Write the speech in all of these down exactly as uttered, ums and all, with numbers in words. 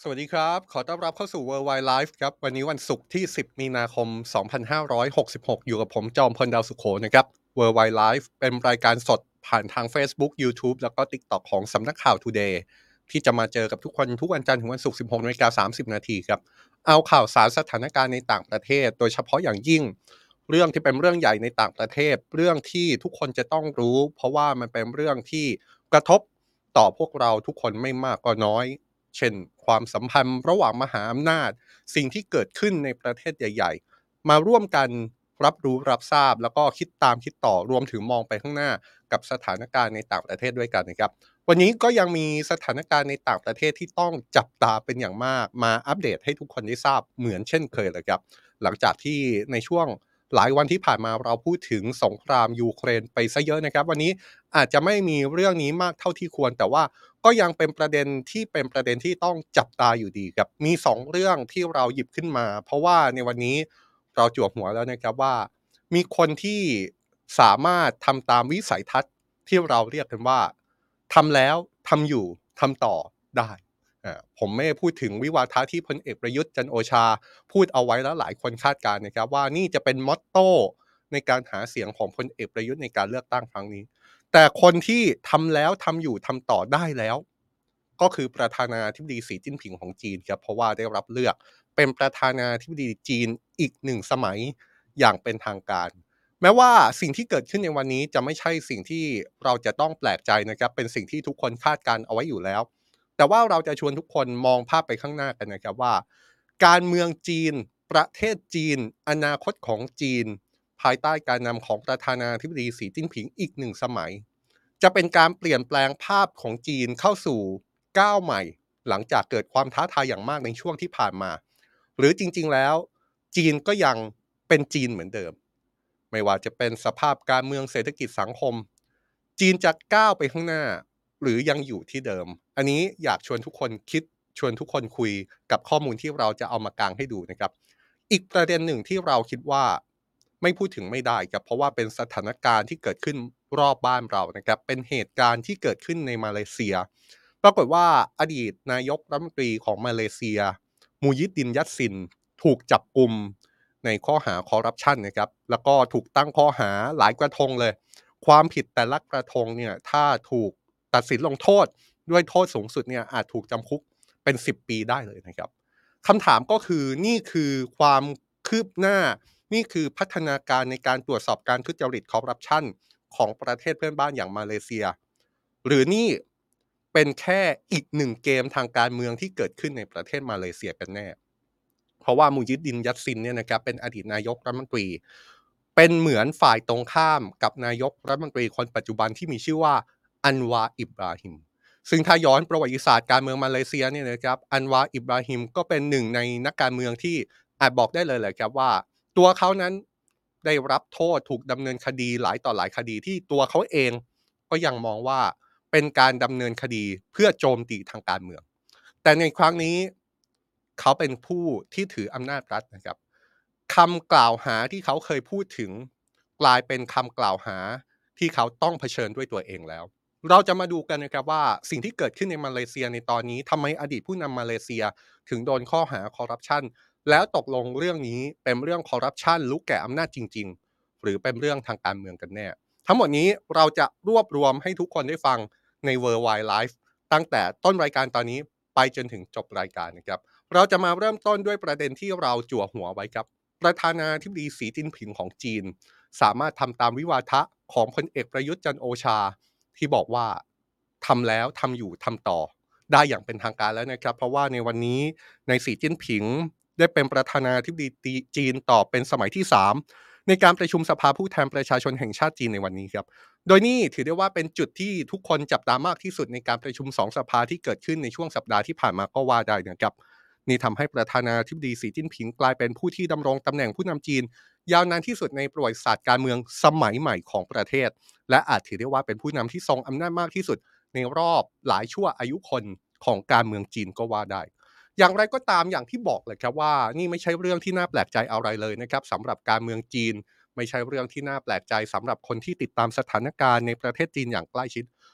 สวัสดีครับขอต้อนรับเข้าสู่ Worldwide Life ครับวันนี้วันศุกร์ที่สิบมีนาคมสองพันห้าร้อยหกสิบหกอยู่กับผมจอมพลดาวสุโขนะครับ Worldwide Life เป็นรายการสดผ่านทาง Facebook YouTube แล้วก็ TikTok ของสำนักข่าว Today ที่จะมาเจอกับทุกคนทุกวันจันทร์ถึงวันศุกร์สิบหกนาฬิกาสามสิบนาทีครับเอาข่าวสารสถานการณ์ในต่างประเทศโดยเฉพาะอย่างยิ่งเรื่องที่เป็นเรื่องใหญ่ในต่างประเทศเรื่องที่ทุกคนจะต้องรู้เพราะว่ามันเป็นเรื่องที่กระทบต่อพวกเราทุกคนไม่มากก็น้อย เช่นความสัมพันธ์ระหว่างมหาอำนาจสิ่งที่เกิดขึ้นในประเทศใหญ่ๆมาร่วมกันรับรู้รับทราบแล้วก็คิดตามคิดต่อรวมถึงมองไปข้างหน้ากับสถานการณ์ในต่างประเทศด้วยกันนะครับวันนี้ก็ยังมีสถานการณ์ในต่างประเทศที่ต้องจับตาเป็นอย่างมากมาอัปเดตให้ทุกคนได้ทราบเหมือนเช่นเคยเลยครับหลังจากที่ในช่วงหลายวันที่ผ่านมาเราพูดถึงสงครามยูเครนไปซะเยอะนะครับวันนี้อาจจะไม่มีเรื่องนี้มากเท่าที่ควรแต่ว่า ก็ยังเป็นประเด็นที่เป็นประเด็นที่ต้องจับตาอยู่ดีครับมีสองเรื่องที่เราหยิบขึ้นมาเพราะว่าในวันนี้เราจั่วหัวแล้วนะครับว่ามีคนที่สามารถทำตามวิสัยทัศน์ที่เราเรียกกันว่าทำแล้วทำอยู่ทำต่อได้อ่าผมไม่ได้พูดถึงวิวาทะที่พลเอกประยุทธ์จันทร์โอชาพูดเอาไว้แล้วหลายคนคาดการณ์นะครับว่านี่จะเป็นมอตโตในการหาเสียงของพลเอกประยุทธ์ในการเลือกตั้งครั้งนี้ แต่คนที่ทำแล้วทำอยู่ทำต่อได้แล้วก็คือประธานาธิบดีสีจิ้นผิงของจีนครับเพราะว่าได้รับเลือกเป็นประธานาธิบดีจีนอีกหนึ่งสมัยอย่างเป็นทางการแม้ว่าสิ่งที่เกิดขึ้นในวันนี้จะไม่ใช่สิ่งที่เราจะต้องแปลกใจนะครับเป็นสิ่งที่ทุกคนคาดการเอาไว้อยู่แล้วแต่ว่าเราจะชวนทุกคนมองภาพไปข้างหน้ากันนะครับว่าการเมืองจีนประเทศจีนอนาคตของจีน ภายใต้การนำของประธานาธิบดีสีจิ้นผิงอีกหนึ่งสมัยจะเป็นการเปลี่ยนแปลงภาพของจีนเข้าสู่ก้าวใหม่หลังจากเกิดความท้าทายอย่างมากในช่วงที่ผ่านมาหรือจริงๆแล้วจีนก็ยังเป็นจีนเหมือนเดิมไม่ว่าจะเป็นสภาพการเมืองเศรษฐกิจสังคมจีนจะก้าวไปข้างหน้าหรือยังอยู่ที่เดิมอันนี้อยากชวนทุกคนคิดชวนทุกคนคุยกับข้อมูลที่เราจะเอามากางให้ดูนะครับ อีกประเด็นหนึ่งที่เราคิดว่าไม่พูดถึงไม่ได้ครับเพราะว่าเป็นสถานการณ์ที่เกิดขึ้นรอบบ้านเรานะครับเป็นเหตุการณ์ที่เกิดขึ้นในมาเลเซียปรากฏว่าอดีตนายกรัฐมนตรีของมาเลเซียมูยิดดินยัตซินถูกจับกลุ่มในข้อหาคอร์รัปชันนะครับแล้วก็ถูกตั้งข้อหาหลายกระทงเลยความผิดแต่ละกระทงเนี่ยถ้าถูกตัดสินลงโทษด้วยโทษสูงสุดเนี่ยอาจถูกจำคุกเป็นสิบปีได้เลยนะครับ คำถามก็คือนี่คือความคืบหน้านี่คือพัฒนาการในการตรวจสอบการทุจริตคอร์รัปชันของประเทศเพื่อนบ้านอย่างมาเลเซียหรือนี่เป็นแค่อีกหนึ่งเกมทางการเมืองที่เกิดขึ้นในประเทศมาเลเซียกันแน่เพราะว่ามูยิดดินยัตซินเนี่ยนะครับเป็นอดีตนายกรัฐมนตรีเป็นเหมือนฝ่ายตรงข้ามกับนายกรัฐมนตรีคนปัจจุบันที่มีชื่อว่าอันวาอิบราฮิม ซึ่งถ้าย้อนประวัติศาสตร์การเมืองมาเลเซียเนี่ยนะครับอันวาอิบราฮิมก็เป็นหนึ่งในนักการเมืองที่อาจบอกได้เลยแหละครับว่าตัวเขานั้นได้รับโทษถูกดำเนินคดีหลายต่อหลายคดีที่ตัวเขาเองก็ยังมองว่าเป็นการดำเนินคดีเพื่อโจมตีทางการเมืองแต่ในครั้งนี้เขาเป็นผู้ที่ถืออำนาจรัฐนะครับคำกล่าวหาที่เขาเคยพูดถึงกลายเป็นคำกล่าวหาที่เขาต้องเผชิญด้วยตัวเองแล้ว เราจะมาดูกันนะครับว่าสิ่งที่เกิดขึ้นในมาเลเซียในตอนนี้ทำไมอดีตผู้นำมาเลเซียถึงโดนข้อหาคอร์รัปชันแล้วตกลงเรื่องนี้เป็นเรื่องคอร์รัปชันลุกแก่อำนาจจริงๆหรือเป็นเรื่องทางการเมืองกันแน่ทั้งหมดนี้เราจะรวบรวมให้ทุกคนได้ฟังใน Worldwide Life ตั้งแต่ต้นรายการตอนนี้ไปจนถึงจบรายการนะครับเราจะมาเริ่มต้นด้วยประเด็นที่เราจั่วหัวไว้ครับประธานาธิบดีสีจิ้นผิงของจีนสามารถทำตามวิวาทะของพลเอกประยุทธ์จันทร์โอชา ที่บอกว่าทำแล้วทำอยู่ทำต่อได้อย่างเป็นทางการแล้วนะครับเพราะว่าในวันนี้ในสีจิ้นผิงได้เป็นประธานาธิบดีจีนต่อเป็นสมัยที่สามในการประชุมสภาผู้แทนประชาชนแห่งชาติจีนในวันนี้ครับโดยนี่ถือได้ว่าเป็นจุดที่ทุกคนจับตามากที่สุดในการประชุมสองสภาที่เกิดขึ้นในช่วงสัปดาห์ที่ผ่านมาก็ว่าได้นะครับนี่ทำให้ประธานาธิบดีสีจิ้นผิงกลายเป็นผู้ที่ดำรงตำแหน่งผู้นำจีนยาวนานที่สุดในประวัติศาสตร์การเมืองสมัยใหม่ของประเทศ และอาจถือได้ว่าเป็นผู้นำที่ทรงอำนาจมากที่สุดในรอบหลายชั่วอายุคนของการเมืองจีนก็ว่าได้ อย่างไรก็ตามอย่างที่บอกเลยครับว่านี่ไม่ใช่เรื่องที่น่าแปลกใจอะไรเลยนะครับสำหรับการเมืองจีนไม่ใช่เรื่องที่น่าแปลกใจสำหรับคนที่ติดตามสถานการณ์ในประเทศจีนอย่างใกล้ชิด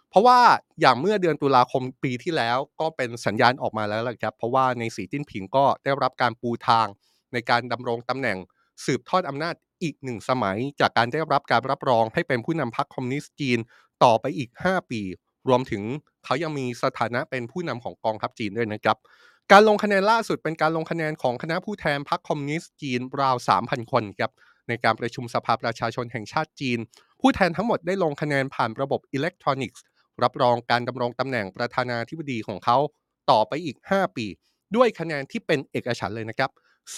เพราะว่าอย่างเมื่อเดือนตุลาคมปีที่แล้วก็เป็นสัญญาณออกมาแล้วแหละครับเพราะว่าในสีจิ้นผิงก็ได้รับการปูทางในการดำรงตำแหน่งสืบทอดอำนาจอีกหนึ่งสมัยจากการได้รับการรับรองให้เป็นผู้นำพรรคคอมมิวนิสต์จีนต่อไปอีกห้าปีรวมถึงเขายังมีสถานะเป็นผู้นำของกองทัพจีนด้วยนะครับการลงคะแนนล่าสุดเป็นการลงคะแนนของคณะผู้แทนพรรคคอมมิวนิสต์จีนราวสามพันคนครับในการประชุมสภาประชาชนแห่งชาติจีนผู้แทนทั้งหมดได้ลงคะแนนผ่านระบบอิเล็กทรอนิกส์ รับรองการดำรงตำแหน่งประธานาธิบดีของเขาต่อไปอีกห้าปีด้วยคะแนนที่เป็นเอกฉันท์เลยนะครับ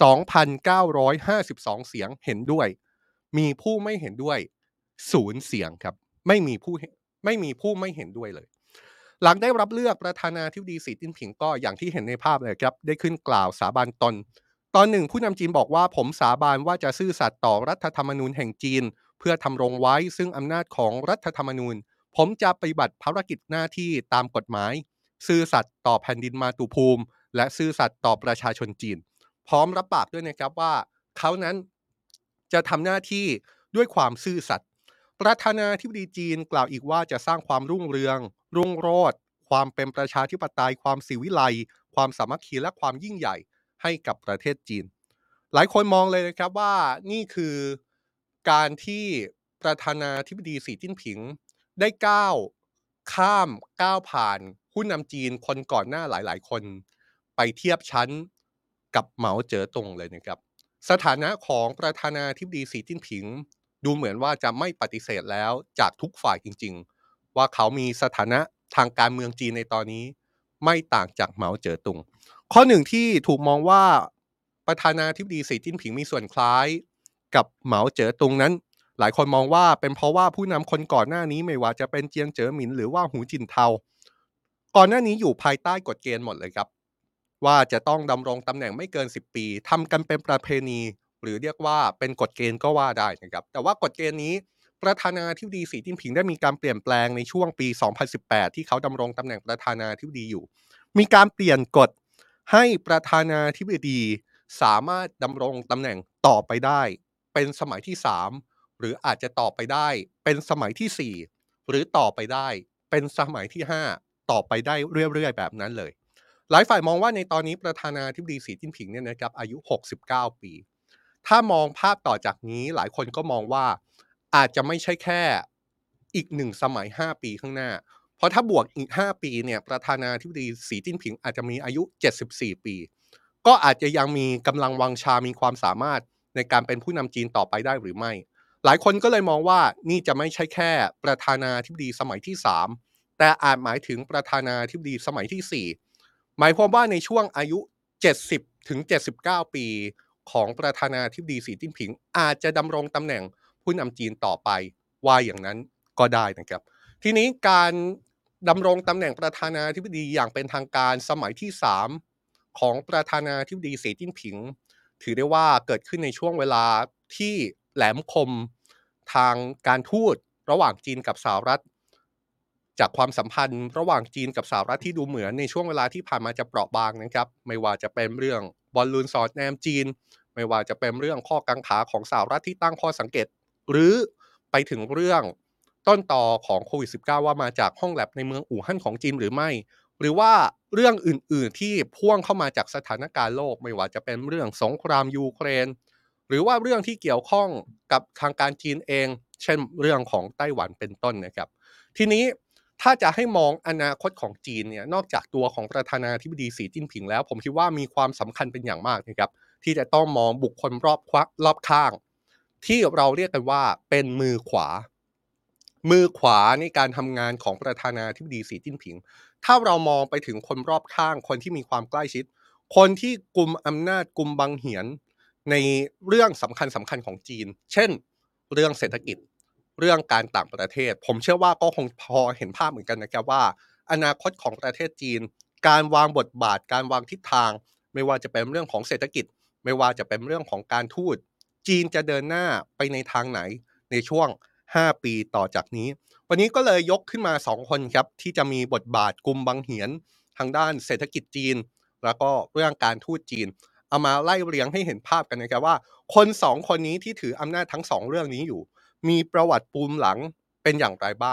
สองพันเก้าร้อยห้าสิบสองเสียงเห็นด้วยมีผู้ไม่เห็นด้วยศูนย์เสียงครับไม่มีผู้ไม่มีผู้ไม่เห็นด้วยเลยหลังได้รับเลือกประธานาธิบดีสีจิ้นผิงก็อย่างที่เห็นในภาพเลยครับได้ขึ้นกล่าวสาบานตนตอนหนึ่งผู้นำจีนบอกว่าผมสาบานว่าจะซื่อสัตย์ต่อรัฐธรรมนูญแห่งจีนเพื่อทำรงไว้ซึ่งอำนาจของรัฐธรรมนูญ ผมจะปฏิบัติภารกิจหน้าที่ตามกฎหมายซื่อสัตย์ต่อแผ่นดินมาตุภูมิและซื่อสัตย์ต่อประชาชนจีนพร้อมรับปากด้วยนะครับว่าเขานั้นจะทำหน้าที่ด้วยความซื่อสัตย์ประธานาธิบดีจีนกล่าวอีกว่าจะสร้างความรุ่งเรืองรุ่งโรจน์ความเป็นประชาธิปไตยความศิวิไลซ์ความสามัคคีและความยิ่งใหญ่ให้กับประเทศจีนหลายคนมองเลยนะครับว่านี่คือการที่ประธานาธิบดีสีจิ้นผิง ได้ก้าวข้ามก้าวผ่านผู้นำจีนคนก่อนหน้าหลายๆคนไปเทียบชั้นกับเหมาเจ๋อตงเลยนะครับสถานะของประธานาธิบดีสีจิ้นผิงดูเหมือนว่าจะไม่ปฏิเสธแล้วจากทุกฝ่ายจริงๆว่าเขามีสถานะทางการเมืองจีนในตอนนี้ไม่ต่างจากเหมาเจ๋อตุงข้อหนึ่งที่ถูกมองว่าประธานาธิบดีสีจิ้นผิงมีส่วนคล้ายกับเหมาเจ๋อตุงนั้น หลายคนมองว่าเป็นเพราะว่าผู้นำคนก่อนหน้านี้ไม่ว่าจะเป็นเจียงเจ๋อหมินหรือว่าหูจินเทาก่อนหน้านี้อยู่ภายใต้กฎเกณฑ์หมดเลยครับว่าจะต้องดำรงตำแหน่งไม่เกินสิบปีทำกันเป็นประเพณีหรือเรียกว่าเป็นกฎเกณฑ์ก็ว่าได้นะครับแต่ว่ากฎเกณฑ์นี้ประธานาธิบดีสีจิ้นผิงได้มีการเปลี่ยนแปลงในช่วงปีสองพันสิบแปดที่เขาดำรงตำแหน่งประธานาธิบดีอยู่มีการเปลี่ยนกฎให้ประธานาธิบดีสามารถดำรงตำแหน่งต่อไปได้เป็นสมัยที่สาม หรืออาจจะต่อไปได้เป็นสมัยที่สี่หรือต่อไปได้เป็นสมัยที่ห้าต่อไปได้เรื่อยๆแบบนั้นเลยหลายฝ่ายมองว่าในตอนนี้ประธานาธิบดีสีจิ้นผิงเนี่ยนะครับอายุหกสิบเก้าปีถ้ามองภาพต่อจากนี้หลายคนก็มองว่าอาจจะไม่ใช่แค่อีกหนึ่งสมัยห้าปีข้างหน้าเพราะถ้าบวกอีกห้าปีเนี่ยประธานาธิบดีสีจิ้นผิงอาจจะมีอายุเจ็ดสิบสี่ปีก็อาจจะยังมีกำลังวังชามีความสามารถในการเป็นผู้นำจีนต่อไปได้หรือไม่ หลายคนก็เลยมองว่านี่จะไม่ใช่แค่ประธานาธิบดีสมัยที่สามแต่อาจหมายถึงประธานาธิบดีสมัยที่สี่หมายความว่าในช่วงอายุเจ็ดสิบถึงเจ็ดสิบเก้าปีของประธานาธิบดีสีจิ้นผิงอาจจะดำรงตำแหน่งผู้นำจีนต่อไปว่าอย่างนั้นก็ได้นะครับทีนี้การดำรงตำแหน่งประธานาธิบดีอย่างเป็นทางการสมัยที่สามของประธานาธิบดีสีจิ้นผิง ถือได้ว่าเกิดขึ้นในช่วงเวลาที่แหลมคมทางการทูตระหว่างจีนกับสหรัฐจากความสัมพันธ์ระหว่างจีนกับสหรัฐที่ดูเหมือนในช่วงเวลาที่ผ่านมาจะเปราะบางนะครับไม่ว่าจะเป็นเรื่องบอลลูนสอดแนมจีนไม่ว่าจะเป็นเรื่องข้อกังขาของสหรัฐที่ตั้งข้อสังเกตหรือไปถึงเรื่องต้นต่อของโควิด สิบเก้า ว่ามาจากห้องแลบในเมืองอู่ฮั่นของจีนหรือไม่ หรือว่าเรื่องอื่นๆที่พ่วงเข้ามาจากสถานการณ์โลกไม่ว่าจะเป็นเรื่องสงครามยูเครนหรือว่าเรื่องที่เกี่ยวข้องกับทางการจีนเองเช่นเรื่องของไต้หวันเป็นต้นนะครับทีนี้ถ้าจะให้มองอนาคตของจีนเนี่ยนอกจากตัวของประธานาธิบดีสีจิ้นผิงแล้วผมคิดว่ามีความสำคัญเป็นอย่างมากนะครับที่จะต้องมองบุคคลรอบควักรอบข้างที่เราเรียกกันว่าเป็นมือขวามือขวาในการทำงานของประธานาธิบดีสีจิ้นผิง ถ้าเรามองไปถึงคนรอบข้างคนที่มีความใกล้ชิดคนที่กุมอำนาจกุมบังเหียนในเรื่องสำคัญสำคัญของจีนเช่นเรื่องเศรษฐกิจเรื่องการต่างประเทศผมเชื่อว่าก็คงพอเห็นภาพเหมือนกันนะครับว่าอนาคตของประเทศจีนการวางบทบาทการวางทิศทางไม่ว่าจะเป็นเรื่องของเศรษฐกิจไม่ว่าจะเป็นเรื่องของการทูตจีนจะเดินหน้าไปในทางไหนในช่วงห้าปีต่อจากนี้ วันนี้ก็เลยยกขึ้นมาสองคนครับที่จะมีบทบาทกุมบังเหียนทางด้านเศรษฐกิจจีนแล้วก็เรื่องการทูตจีนเอามาไล่เรียงให้เห็นภาพกันนะครับว่าคนสองคนนี้ที่ถืออำนาจทั้งสองเรื่องนี้อยู่มีประวัติปูมหลังเป็นอย่างไรบ้าง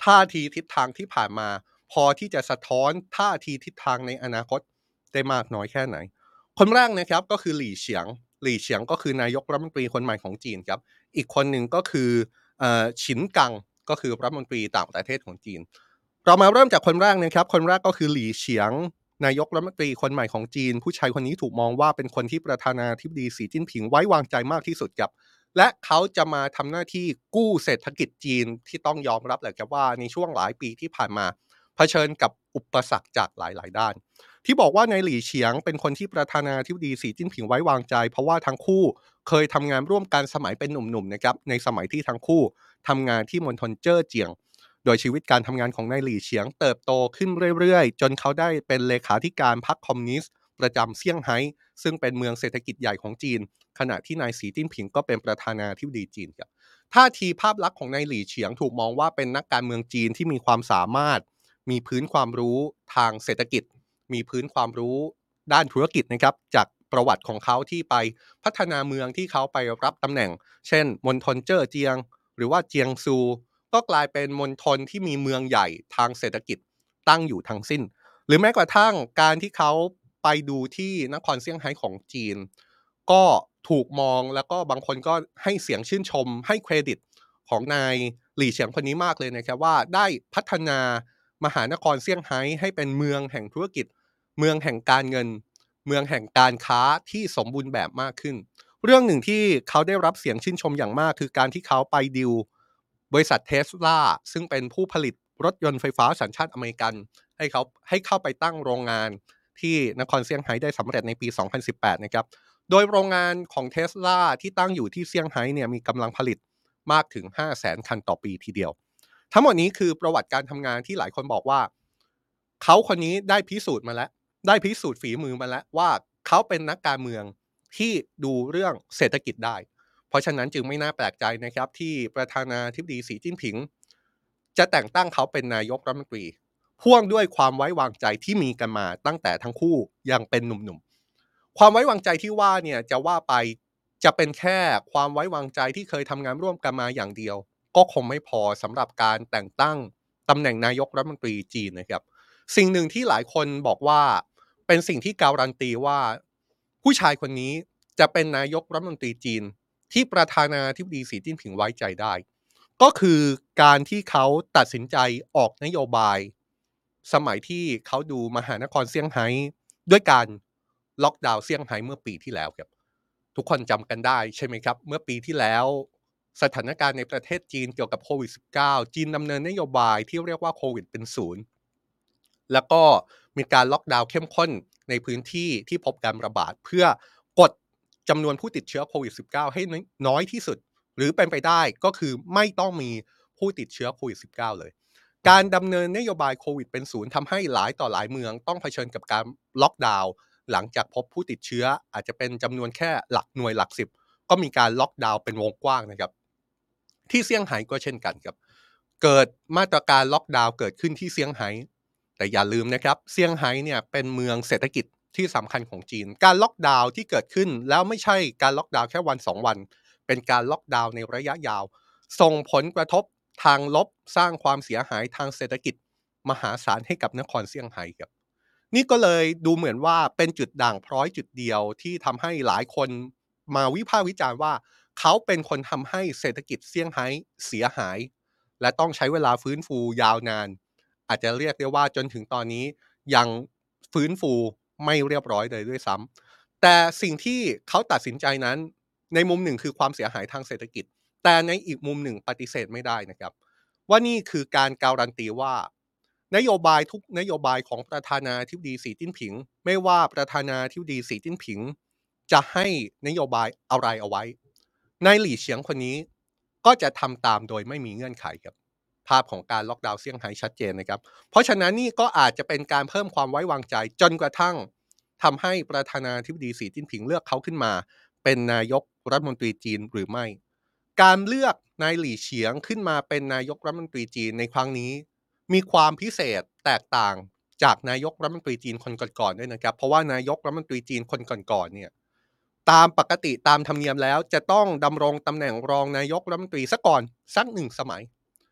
ท่าทีทิศทางที่ผ่านมาพอที่จะสะท้อนท่าทีทิศทางในอนาคตได้มากน้อยแค่ไหนคนแรกนะครับก็คือหลี่เฉียงหลี่เฉียงก็คือนายกรัฐมนตรีคนใหม่ของจีนครับอีกคนหนึ่งก็คือเอ่อฉินกังก็คือรัฐมนตรีต่างประเทศของจีนเรามาเริ่มจากคนแรกนะครับคนแรกก็คือหลี่เฉียงนายกรัฐมนตรีคนใหม่ของจีนผู้ชายคนนี้ถูกมองว่าเป็นคนที่ประธานาธิบดีสีจิ้นผิงไว้วางใจมากที่สุดครับ และเขาจะมาทำหน้าที่กู้เศรษฐกิจจีนที่ต้องยอมรับแหละครับว่าในช่วงหลายปีที่ผ่านมาเผชิญกับอุปสรรคจากหลายๆด้านที่บอกว่านายหลี่เฉียงเป็นคนที่ประธานาธิบดีสีจิ้นผิงไว้วางใจเพราะว่าทั้งคู่เคยทำงานร่วมกันสมัยเป็นหนุ่มๆนะครับในสมัยที่ทั้งคู่ทำงานที่มณฑลเจ้อเจียงโดยชีวิตการทำงานของนายหลี่เฉียงเติบโตขึ้นเรื่อยๆจนเขาได้เป็นเลขาธิการพรรคคอมมิวนิสต์ประจำเซี่ยงไฮ้ซึ่งเป็นเมืองเศรษฐกิจใหญ่ของจีน ขณะที่นายสีจิ้นผิงก็เป็นประธานาธิบดีจีนครับท่าทีภาพลักษณ์ของนายหลี่เฉียงถูกมองว่าเป็นนักการเมืองจีนที่มีความสามารถมีพื้นความรู้ทางเศรษฐกิจมีพื้นความรู้ด้านธุรกิจนะครับจากประวัติของเขาที่ไปพัฒนาเมืองที่เขาไปรับตำแหน่งเช่นมณฑลเจ้อเจียงหรือว่าเจียงซูก็กลายเป็นมณฑลที่มีเมืองใหญ่ทางเศรษฐกิจตั้งอยู่ทั้งสิ้นหรือแม้กระทั่งการที่เขาไปดูที่นครเซี่ยงไฮ้ของจีน ก็ถูกมองแล้วก็บางคนก็ให้เสียงชื่นชมให้เครดิตของนายหลี่เฉียงคนนี้มากเลยนะครับว่าได้พัฒนามหานครเซี่ยงไฮ้ให้เป็นเมืองแห่งธุรกิจเมืองแห่งการเงินเมืองแห่งการค้าที่สมบูรณ์แบบมากขึ้นเรื่องหนึ่งที่เขาได้รับเสียงชื่นชมอย่างมากคือการที่เขาไปดิวบริษัทเทสลาซึ่งเป็นผู้ผลิตรถยนต์ไฟฟ้าสัญชาติอเมริกันให้เขาให้เข้าไปตั้งโรงงานที่นครเซี่ยงไฮ้ได้สำเร็จในปีสองพันสิบแปดนะครับ โดยโรงงานของ Tesla ที่ตั้งอยู่ที่เซี่ยงไฮ้เนี่ยมีกำลังผลิตมากถึง ห้าแสน คันต่อปีทีเดียว ทั้งหมดนี้คือประวัติการทำงานที่หลายคนบอกว่าเขาคนนี้ได้พิสูจน์มาแล้วได้พิสูจน์ฝีมือมาแล้วว่าเขาเป็นนักการเมืองที่ดูเรื่องเศรษฐกิจได้ เพราะฉะนั้นจึงไม่น่าแปลกใจนะครับที่ประธานาธิบดีสีจิ้นผิงจะแต่งตั้งเขาเป็นนายกรัฐมนตรีพ่วงด้วยความไว้วางใจที่มีกันมาตั้งแต่ทั้งคู่ยังเป็นหนุ่มๆ ความไว้วางใจที่ว่าเนี่ยจะว่าไปจะเป็นแค่ความไว้วางใจที่เคยทำงานร่วมกันมาอย่างเดียวก็คงไม่พอสำหรับการแต่งตั้งตำแหน่งนายกรัฐมนตรีจีนนะครับสิ่งหนึ่งที่หลายคนบอกว่าเป็นสิ่งที่การันตีว่าผู้ชายคนนี้จะเป็นนายกรัฐมนตรีจีนที่ประธานาธิบดีสีจิ้นผิงไว้ใจได้ก็คือการที่เขาตัดสินใจออกนโยบายสมัยที่เขาดูมหานครเซี่ยงไฮ้ด้วยการ ล็อกดาวน์เซี่ยงไฮ้เมื่อปีที่แล้วครับทุกคนจำกันได้ใช่ไหมครับเมื่อปีที่แล้วสถานการณ์ในประเทศจีนเกี่ยวกับโควิด สิบเก้า จีนดำเนินนโยบายที่เรียกว่าโควิดเป็นศูนย์แล้วก็มีการล็อกดาวน์เข้มข้นในพื้นที่ที่พบการระบาดเพื่อกดจำนวนผู้ติดเชื้อโควิด สิบเก้า ให้น้อยที่สุดหรือเป็นไปได้ก็คือไม่ต้องมีผู้ติดเชื้อโควิด สิบเก้า เลยการดำเนินนโยบายโควิดเป็นศูนย์ทำให้หลายต่อหลายเมืองต้องเผชิญกับการล็อกดาวน์ หลังจากพบผู้ติดเชื้ออาจจะเป็นจำนวนแค่หลักหน่วยหลักสิบก็มีการล็อกดาวน์เป็นวงกว้างนะครับที่เซี่ยงไฮ้ก็เช่นกันครับเกิดมาตรการล็อกดาวน์เกิดขึ้นที่เซี่ยงไฮ้แต่อย่าลืมนะครับเซี่ยงไฮ้เนี่ยเป็นเมืองเศรษฐกิจที่สำคัญของจีนการล็อกดาวน์ที่เกิดขึ้นแล้วไม่ใช่การล็อกดาวน์แค่วันสองวันเป็นการล็อกดาวน์ในระยะยาวส่งผลกระทบทางลบสร้างความเสียหายทางเศรษฐกิจมหาศาลให้กับนครเซี่ยงไฮ้ครับ นี่ก็เลยดูเหมือนว่าเป็นจุดด่างพร้อยจุดเดียวที่ทำให้หลายคนมาวิพากษ์วิจารณ์ว่าเขาเป็นคนทำให้เศรษฐกิจเซี่ยงไฮ้เสียหายและต้องใช้เวลาฟื้นฟูยาวนานอาจจะเรียกได้ว่าจนถึงตอนนี้ยังฟื้นฟูไม่เรียบร้อยเลยด้วยซ้ำแต่สิ่งที่เขาตัดสินใจนั้นในมุมหนึ่งคือความเสียหายทางเศรษฐกิจแต่ในอีกมุมหนึ่งปฏิเสธไม่ได้นะครับว่านี่คือการการันตีว่า นโยบายทุกนโยบายของประธานาธิบดีสีจิ้นผิงไม่ว่าประธานาธิบดีสีจิ้นผิงจะให้นโยบายอะไรเอาไว้นายหลี่เฉียงคนนี้ก็จะทำตามโดยไม่มีเงื่อนไขครับภาพของการล็อกดาวน์เซี่ยงไฮ้ชัดเจนนะครับเพราะฉะนั้นนี่ก็อาจจะเป็นการเพิ่มความไว้วางใจจนกระทั่งทำให้ประธานาธิบดีสีจิ้นผิงเลือกเขาขึ้นมาเป็นนายกรัฐมนตรีจีนหรือไม่การเลือกนายหลี่เฉียงขึ้นมาเป็นนายกรัฐมนตรีจีนในครั้งนี้ มีความพิเศษแตกต่างจากนายกรัฐมนตรีจีนคนก่อนๆด้วยนะครับเพราะว่านายกรัฐมนตรีจีนคนก่อนๆเนี่ยตามปกติตามธรรมเนียมแล้วจะต้องดำรงตำแหน่งรองนายกรัฐมนตรีซะก่อนสักหนึ่งสมัย แต่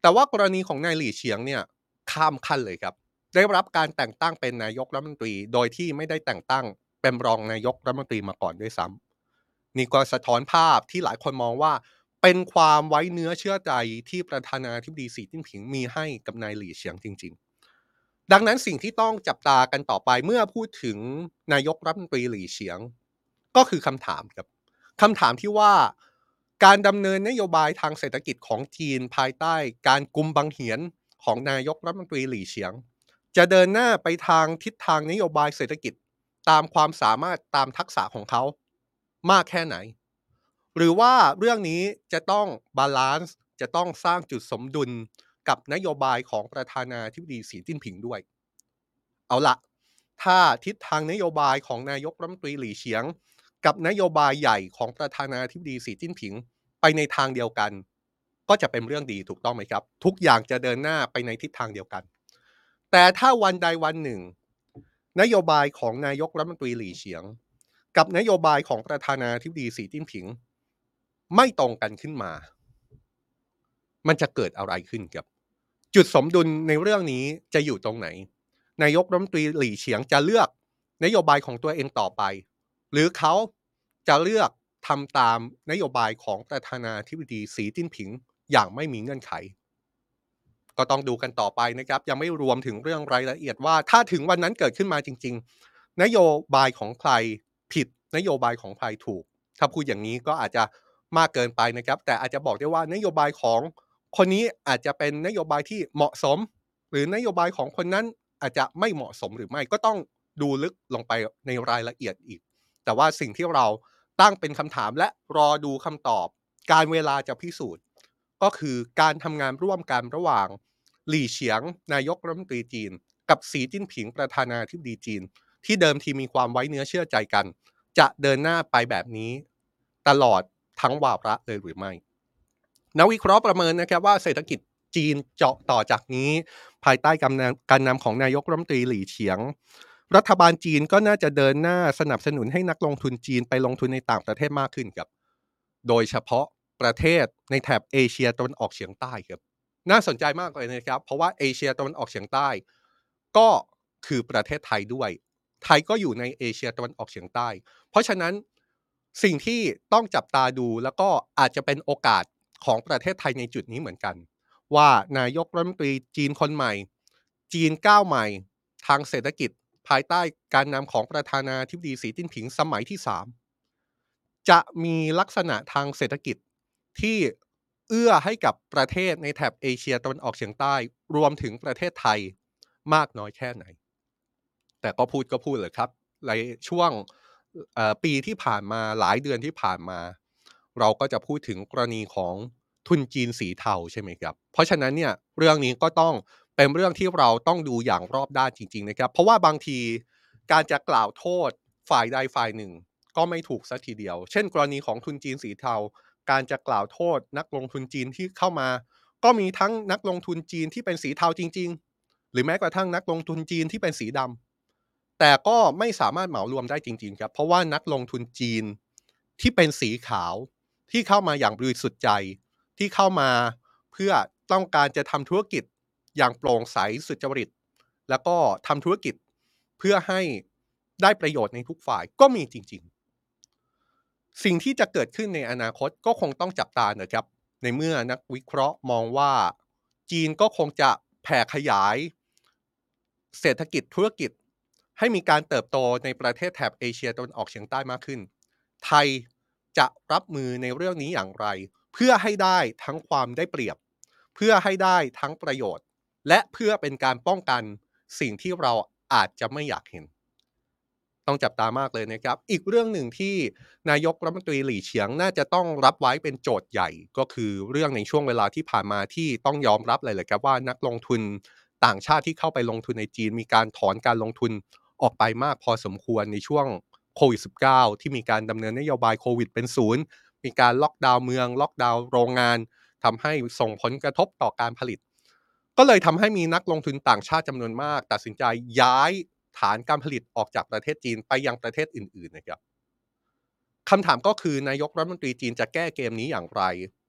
แต่ว่ากรณีของนายหลี่เฉียงเนี่ยข้ามขั้นเลยครับได้รับการแต่งตั้งเป็นนายกรัฐมนตรีโดยที่ไม่ได้แต่งตั้งเป็นรองนายกรัฐมนตรีมาก่อนด้วยซ้ำนี่ก็สะท้อนภาพที่หลายคนมองว่าเป็นความไว้เนื้อเชื่อใจที่ประธานาธิบดีสีจิ้นผิงมีให้กับนายหลี่เฉียงจริงๆดังนั้นสิ่งที่ต้องจับตากันต่อไปเมื่อพูดถึงนายกรัฐมนตรีหลี่เฉียงก็คือคำถามครับคำถามที่ว่าการดำเนินนโยบายทางเศรษฐกิจของจีนภายใต้การกุมบังเหียนของนายกรัฐมนตรีหลี่เฉียงจะเดินหน้าไปทางทิศทางนโยบายเศรษฐกิจตามความสามารถตามทักษะของเขามากแค่ไหนหรือว่าเรื่องนี้จะต้องบาลานซ์จะต้องสร้างจุดสมดุลกับนโยบายของประธานาธิบดีสีจิ้นผิงด้วยเอาละถ้าทิศทางนโยบายของนายกรัฐมนตรีหลี่เฉียงกับนโยบายใหญ่ของประธานาธิบดีสีจิ้นผิงไปในทางเดียวกันก็จะเป็นเรื่องดีถูกต้องไหมครับทุกอย่างจะเดินหน้าไปในทิศทางเดียวกันแต่ถ้าวันใดวันหนึ่งนโยบายของนายกรัฐมนตรีหลี่เฉียงกับนโยบายของประธานาธิบดีสีจิ้นผิงไม่ตรงกันขึ้นมามันจะเกิดอะไรขึ้นครับจุดสมดุลในเรื่องนี้จะอยู่ตรงไหนนายกรัฐมนตรีหลี่เฉียงจะเลือกนโยบายของตัวเองต่อไปหรือเขาจะเลือกทำตามนโยบายของประธานาธิบดีสีจิ้นผิงอย่างไม่มีเงื่อนไขก็ต้องดูกันต่อไปนะครับยังไม่รวมถึงเรื่องรายละเอียดว่าถ้าถึงวันนั้นเกิดขึ้นมาจริงๆนโยบายของใครผิดนโยบายของใครถูกถ้าพูดอย่างนี้ก็อาจจะมากเกินไปนะครับแต่อาจจะบอกได้ว่านโยบายของคนนี้อาจจะเป็นนโยบายที่เหมาะสมหรือนโยบายของคนนั้นอาจจะไม่เหมาะสมหรือไม่ก็ต้องดูลึกลงไปในรายละเอียดอีกแต่ว่าสิ่งที่เราตั้งเป็นคำถามและรอดูคำตอบการเวลาจะพิสูจน์ก็คือการทำงานร่วมกันระหว่างหลี่เฉียงนายกรัฐมนตรีจีนกับสีจิ้นผิงประธานาธิบดีจีนที่เดิมทีมีความไว้เนื้อเชื่อใจกันจะเดินหน้าไปแบบนี้ตลอดทั้งวาระเลยหรือไม่นักวิเคราะห์ประเมินนะครับว่าเศรษฐกิจจีนเจาะต่อจากนี้ภายใต้การนำการนำของนายกรัฐมนตรีหลี่เฉียงรัฐบาลจีนก็น่าจะเดินหน้าสนับสนุนให้นักลงทุนจีนไปลงทุนในต่างประเทศมากขึ้นครับโดยเฉพาะประเทศในแถบเอเชียตะวันออกเฉียงใต้ครับน่าสนใจมากเลยนะครับเพราะว่าเอเชียตะวันออกเฉียงใต้ก็คือประเทศไทยด้วยไทยก็อยู่ในเอเชียตะวันออกเฉียงใต้เพราะฉะนั้นสิ่งที่ต้องจับตาดูแล้วก็อาจจะเป็นโอกาสของประเทศไทยในจุดนี้เหมือนกันว่านายกรัฐมนตรีจีนคนใหม่จีนก้าวใหม่ทางเศรษฐกิจภายใต้การนำของประธานาธิบดีสีจิ้นผิงสมัยที่สามจะมีลักษณะทางเศรษฐกิจที่เอื้อให้กับประเทศในแถบเอเชียตะวันออกเฉียงใต้รวมถึงประเทศไทยมากน้อยแค่ไหนแต่ก็พูดก็พูดเลยครับในช่วงเอ่อปีที่ผ่านมาหลายเดือนที่ผ่านมาเราก็จะพูดถึงกรณีของทุนจีนสีเทาใช่ไหมครับเพราะฉะนั้นเนี่ยเรื่องนี้ก็ต้องเป็นเรื่องที่เราต้องดูอย่างรอบด้านจริงๆนะครับเพราะว่าบางทีการจะกล่าวโทษฝ่ายใดฝ่ายหนึ่งก็ไม่ถูกสัทีเดียวเช่นกรณีของทุนจีนสีเทาการจะกล่าวโทษนักลงทุนจีนที่เข้ามาก็มีทั้งนักลงทุนจีนที่เป็นสีเทาจริงๆหรือแม้กระทั่งนักลงทุนจีนที่เป็นสีดำ แต่ก็ไม่สามารถเหมารวมได้จริงๆครับเพราะว่านักลงทุนจีนที่เป็นสีขาวที่เข้ามาอย่างบริสุทธิ์ใจที่เข้ามาเพื่อต้องการจะทำธุรกิจอย่างโปร่งใสสุจริตแล้วก็ทำธุรกิจเพื่อให้ได้ประโยชน์ในทุกฝ่ายก็มีจริงๆสิ่งที่จะเกิดขึ้นในอนาคตก็คงต้องจับตานะครับในเมื่อนักวิเคราะห์มองว่าจีนก็คงจะแผ่ขยายเศรษฐกิจธุรกิจ ให้มีการเติบโตในประเทศแถบเอเชียตะวันออกเฉียงใต้มากขึ้น ไทยจะรับมือในเรื่องนี้อย่างไรเพื่อให้ได้ทั้งความได้เปรียบเพื่อให้ได้ทั้งประโยชน์และเพื่อเป็นการป้องกันสิ่งที่เราอาจจะไม่อยากเห็นต้องจับตามากเลยนะครับอีกเรื่องหนึ่งที่นายกรัฐมนตรีหลี่เฉียงน่าจะต้องรับไว้เป็นโจทย์ใหญ่ก็คือเรื่องในช่วงเวลาที่ผ่านมาที่ต้องยอมรับเลยแหละครับว่านักลงทุนต่างชาติที่เข้าไปลงทุนในจีนมีการถอนการลงทุนออกไปมากพอสมควรในช่วงโควิด สิบเก้า ที่มีการดำเนินนโยบายโควิดเป็นศูนย์มีการล็อกดาวน์เมืองล็อกดาวน์โรงงานทำให้ส่งผลกระทบต่อการผลิตก็เลยทำให้มีนักลงทุนต่างชาติจำนวนมากตัดสินใจย้ายฐานการผลิตออกจากประเทศจีนไปยังประเทศอื่นๆนะครับคำถามก็คือนายกรัฐมนตรีจีนจะแก้เกมนี้อย่างไร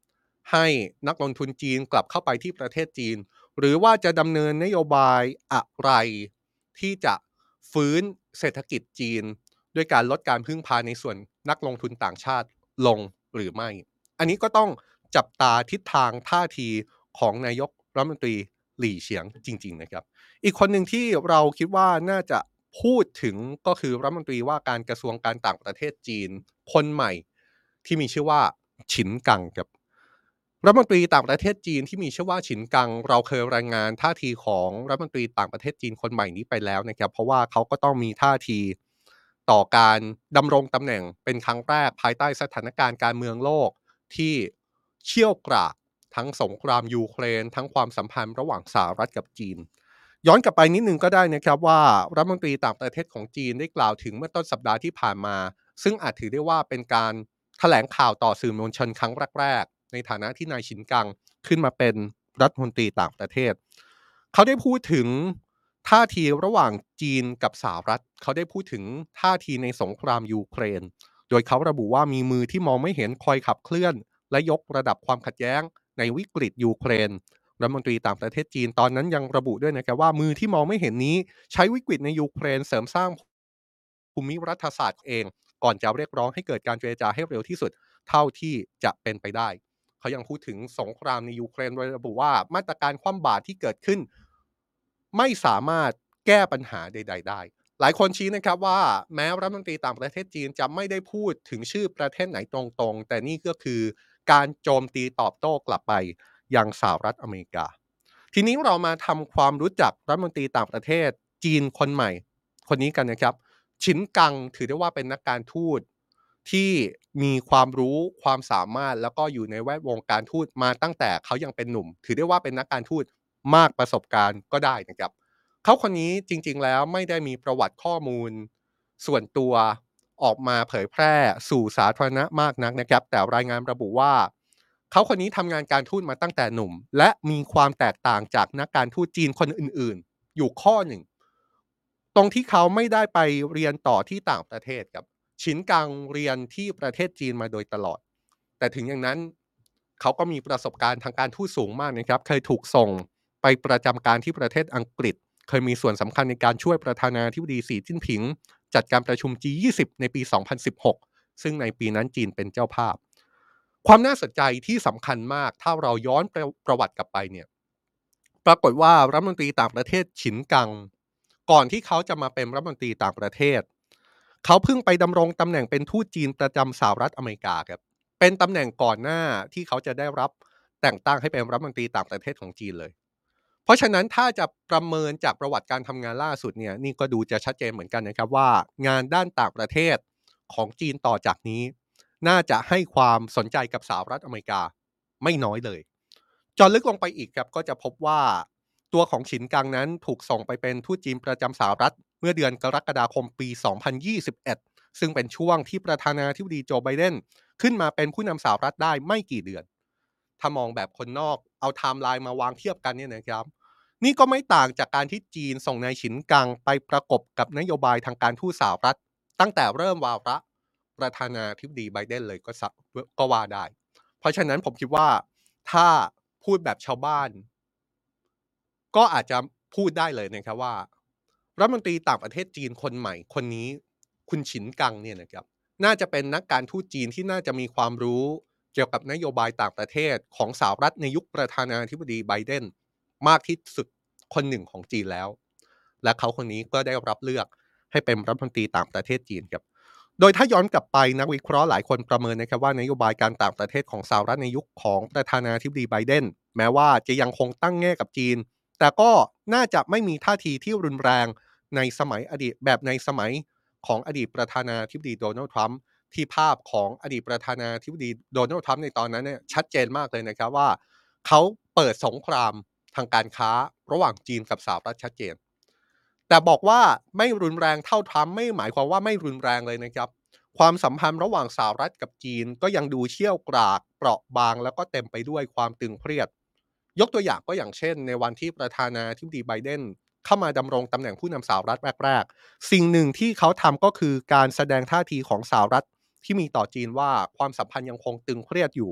ให้นักลงทุนจีนกลับเข้าไปที่ประเทศจีนหรือว่าจะดำเนินนโยบายอะไรที่จะฟื้นเศรษฐกิจจีนด้วยการลดการพึ่งพาในส่วนนักลงทุนต่างชาติลงหรือไม่อันนี้ก็ต้องจับตาทิศทางท่าทีของนายกรัฐมนตรีหลี่เฉียงจริงๆนะครับอีกคนหนึ่งที่เราคิดว่าน่าจะพูดถึงก็คือรัฐมนตรีว่าการกระทรวงการต่างประเทศจีนคนใหม่ที่มีชื่อว่าฉินกังครับรัฐมนตรีต่างประเทศจีนที่มีชื่อว่าฉินกังเราเคยรายงานท่าทีของรัฐมนตรีต่างประเทศจีนคนใหม่นี้ไปแล้วนะครับเพราะว่าเขาก็ต้องมีท่าทีต่อการดำรงตำแหน่งเป็นครั้งแรกภายใต้สถานการณ์การเมืองโลกที่เชี่ยวกรากทั้งสงครามยูเครนทั้งความสัมพันธ์ระหว่างสหรัฐกับจีน ย้อนกลับไปนิดนึงก็ได้นะครับว่ารัฐมนตรีต่างประเทศของจีนได้กล่าวถึงเมื่อต้นสัปดาห์ที่ผ่านมาซึ่งอาจถือได้ว่าเป็นการแถลงข่าวต่อสื่อมวลชนครั้งแรกๆในฐานะที่นายชินกังขึ้นมาเป็นรัฐมนตรีต่างประเทศเขาได้พูดถึงท่าทีระหว่างจีนกับสหรัฐเขาได้พูดถึงท่าทีในสงครามยูเครนโดยเขาระบุว่ามีมือที่มองไม่เห็นคอยขับเคลื่อนและยกระดับความขัดแย้งในวิกฤตยูเครน รัฐมนตรีต่างประเทศจีนตอนนั้นยังระบุด้วยนะครับว่ามือที่มองไม่เห็นนี้ใช้วิกฤตในยูเครนเสริมสร้างภูมิรัฐศาสตร์เองก่อนจะเรียกร้องให้เกิดการเจรจาให้เร็วที่สุดเท่าที่จะเป็นไปได้เขายังพูดถึงสงครามในยูเครนโดยระบุว่ามาตรการคว่ำบาตรที่เกิดขึ้นไม่สามารถแก้ปัญหาใดๆได้หลายคนชี้นะครับว่าแม้รัฐมนตรีต่างประเทศจีนจะไม่ได้พูดถึงชื่อประเทศไหนตรงๆแต่นี่ก็คือการโจมตีตอบโต้กลับไปยังสหรัฐอเมริกา ทีนี้เรามาทำความรู้จักรัฐมนตรีต่างประเทศจีนคนใหม่คนนี้กันนะครับฉินกังถือได้ว่าเป็นนักการทูตที่มีความรู้ความสามารถแล้วก็อยู่ในแวดวงการทูตมาตั้งแต่เขายังเป็นหนุ่มถือได้ว่าเป็นนักการทูตมากประสบการณ์ก็ได้นะครับเขาคนนี้จริงๆแล้วไม่ได้มีประวัติข้อมูลส่วนตัวออกมาเผยแพร่สู่สาธารณะมากนักนะครับแต่รายงานระบุว่า เขาคนนี้ทำงานการทูตมาตั้งแต่หนุ่มและมีความแตกต่างจากนักการทูตจีนคนอื่นๆอยู่ข้อหนึ่งตรงที่เขาไม่ได้ไปเรียนต่อที่ต่างประเทศครับฉินกังเรียนที่ประเทศจีนมาโดยตลอดแต่ถึงอย่างนั้นเขาก็มีประสบการณ์ทางการทูตสูงมากนะครับเคยถูกส่งไปประจำการที่ประเทศอังกฤษเคยมีส่วนสำคัญในการช่วยประธานาธิบดีสีจิ้นผิงจัดการประชุม จี ยี่สิบ ในปี สองพันสิบหก ซึ่งในปีนั้นจีนเป็นเจ้าภาพ ความน่าสนใจที่สำคัญมากถ้าเราย้อนประประวัติกลับไปเนี่ยปรากฏว่ารัฐมนตรีต่างประเทศฉินกังก่อนที่เขาจะมาเป็นรัฐมนตรีต่างประเทศเขาเพิ่งไปดำรงตำแหน่งเป็นทูตจีนประจำสหรัฐอเมริกาครับเป็นตำแหน่งก่อนหน้าที่เขาจะได้รับแต่งตั้งให้เป็นรัฐมนตรีต่างประเทศของจีนเลยเพราะฉะนั้นถ้าจะประเมินจากประวัติการทำงานล่าสุดเนี่ยนี่ก็ดูจะชัดเจนเหมือนกันนะครับว่างานด้านต่างประเทศของจีนต่อจากนี้ น่าจะให้ความสนใจกับสหรัฐอเมริกาไม่น้อยเลยเจาะลึกลงไปอีกครับก็จะพบว่าตัวของฉินกังนั้นถูกส่งไปเป็นทูตจีนประจำสหรัฐเมื่อเดือนกรกฎาคมปี สองพันยี่สิบเอ็ด ซึ่งเป็นช่วงที่ประธานาธิบดีโจไบเดนขึ้นมาเป็นผู้นำสหรัฐได้ไม่กี่เดือน ถ้ามองแบบคนนอกเอาไทม์ไลน์มาวางเทียบกันเนี่ยนะครับนี่ก็ไม่ต่างจากการที่จีนส่งนายฉินกังไปประกบกับนโยบายทางการทูตสหรัฐตั้งแต่เริ่มวาระประธานาธิบดีไบเดนเลยก็สักก็ว่าได้เพราะฉะนั้นผมคิดว่าถ้าพูดแบบชาวบ้านก็อาจจะพูดได้เลยนะครับว่ารัฐมนตรีต่างประเทศจีนคนใหม่คนนี้คุณฉินกังเนี่ยนะครับน่าจะเป็นนักการทูตจีนที่น่าจะมีความรู้ เกี่ยวกับนโยบายต่างประเทศของสหรัฐในยุคประธานาธิบดีไบเดนมากที่สุดคนหนึ่งของจีนแล้วและเขาคนนี้ก็ได้รับเลือกให้เป็นรัฐมนตรีต่างประเทศจีนครับโดยถ้าย้อนกลับไปนักวิเคราะห์หลายคนประเมินนะครับว่านโยบายการต่างประเทศของสหรัฐในยุคของประธานาธิบดีไบเดนแม้ว่าจะยังคงตั้งแง่กับจีนแต่ก็น่าจะไม่มีท่าทีที่รุนแรงในสมัยอดีตแบบในสมัยของอดีตประธานาธิบดีโดนัลด์ทรัมป์ ที่ภาพของอดีตประธานาธิบดีโดนัลด์ทรัมป์ในตอนนั้นเนี่ยชัดเจนมากเลยนะครับว่าเขาเปิดสงครามทางการค้าระหว่างจีนกับสหรัฐชัดเจนแต่บอกว่าไม่รุนแรงเท่าทรัมป์ไม่หมายความว่าไม่รุนแรงเลยนะครับความสัมพันธ์ระหว่างสหรัฐกับจีนก็ยังดูเชี่ยวกรากเปราะบางแล้วก็เต็มไปด้วยความตึงเครียดยกตัวอย่างก็อย่างเช่นในวันที่ประธานาธิบดีไบเดนเข้ามาดำรงตำแหน่งผู้นำสหรัฐแรกๆสิ่งหนึ่งที่เขาทำก็คือการแสดงท่าทีของสหรัฐ ที่มีต่อจีนว่าความสัมพันธ์ยังคงตึงเครียดอยู่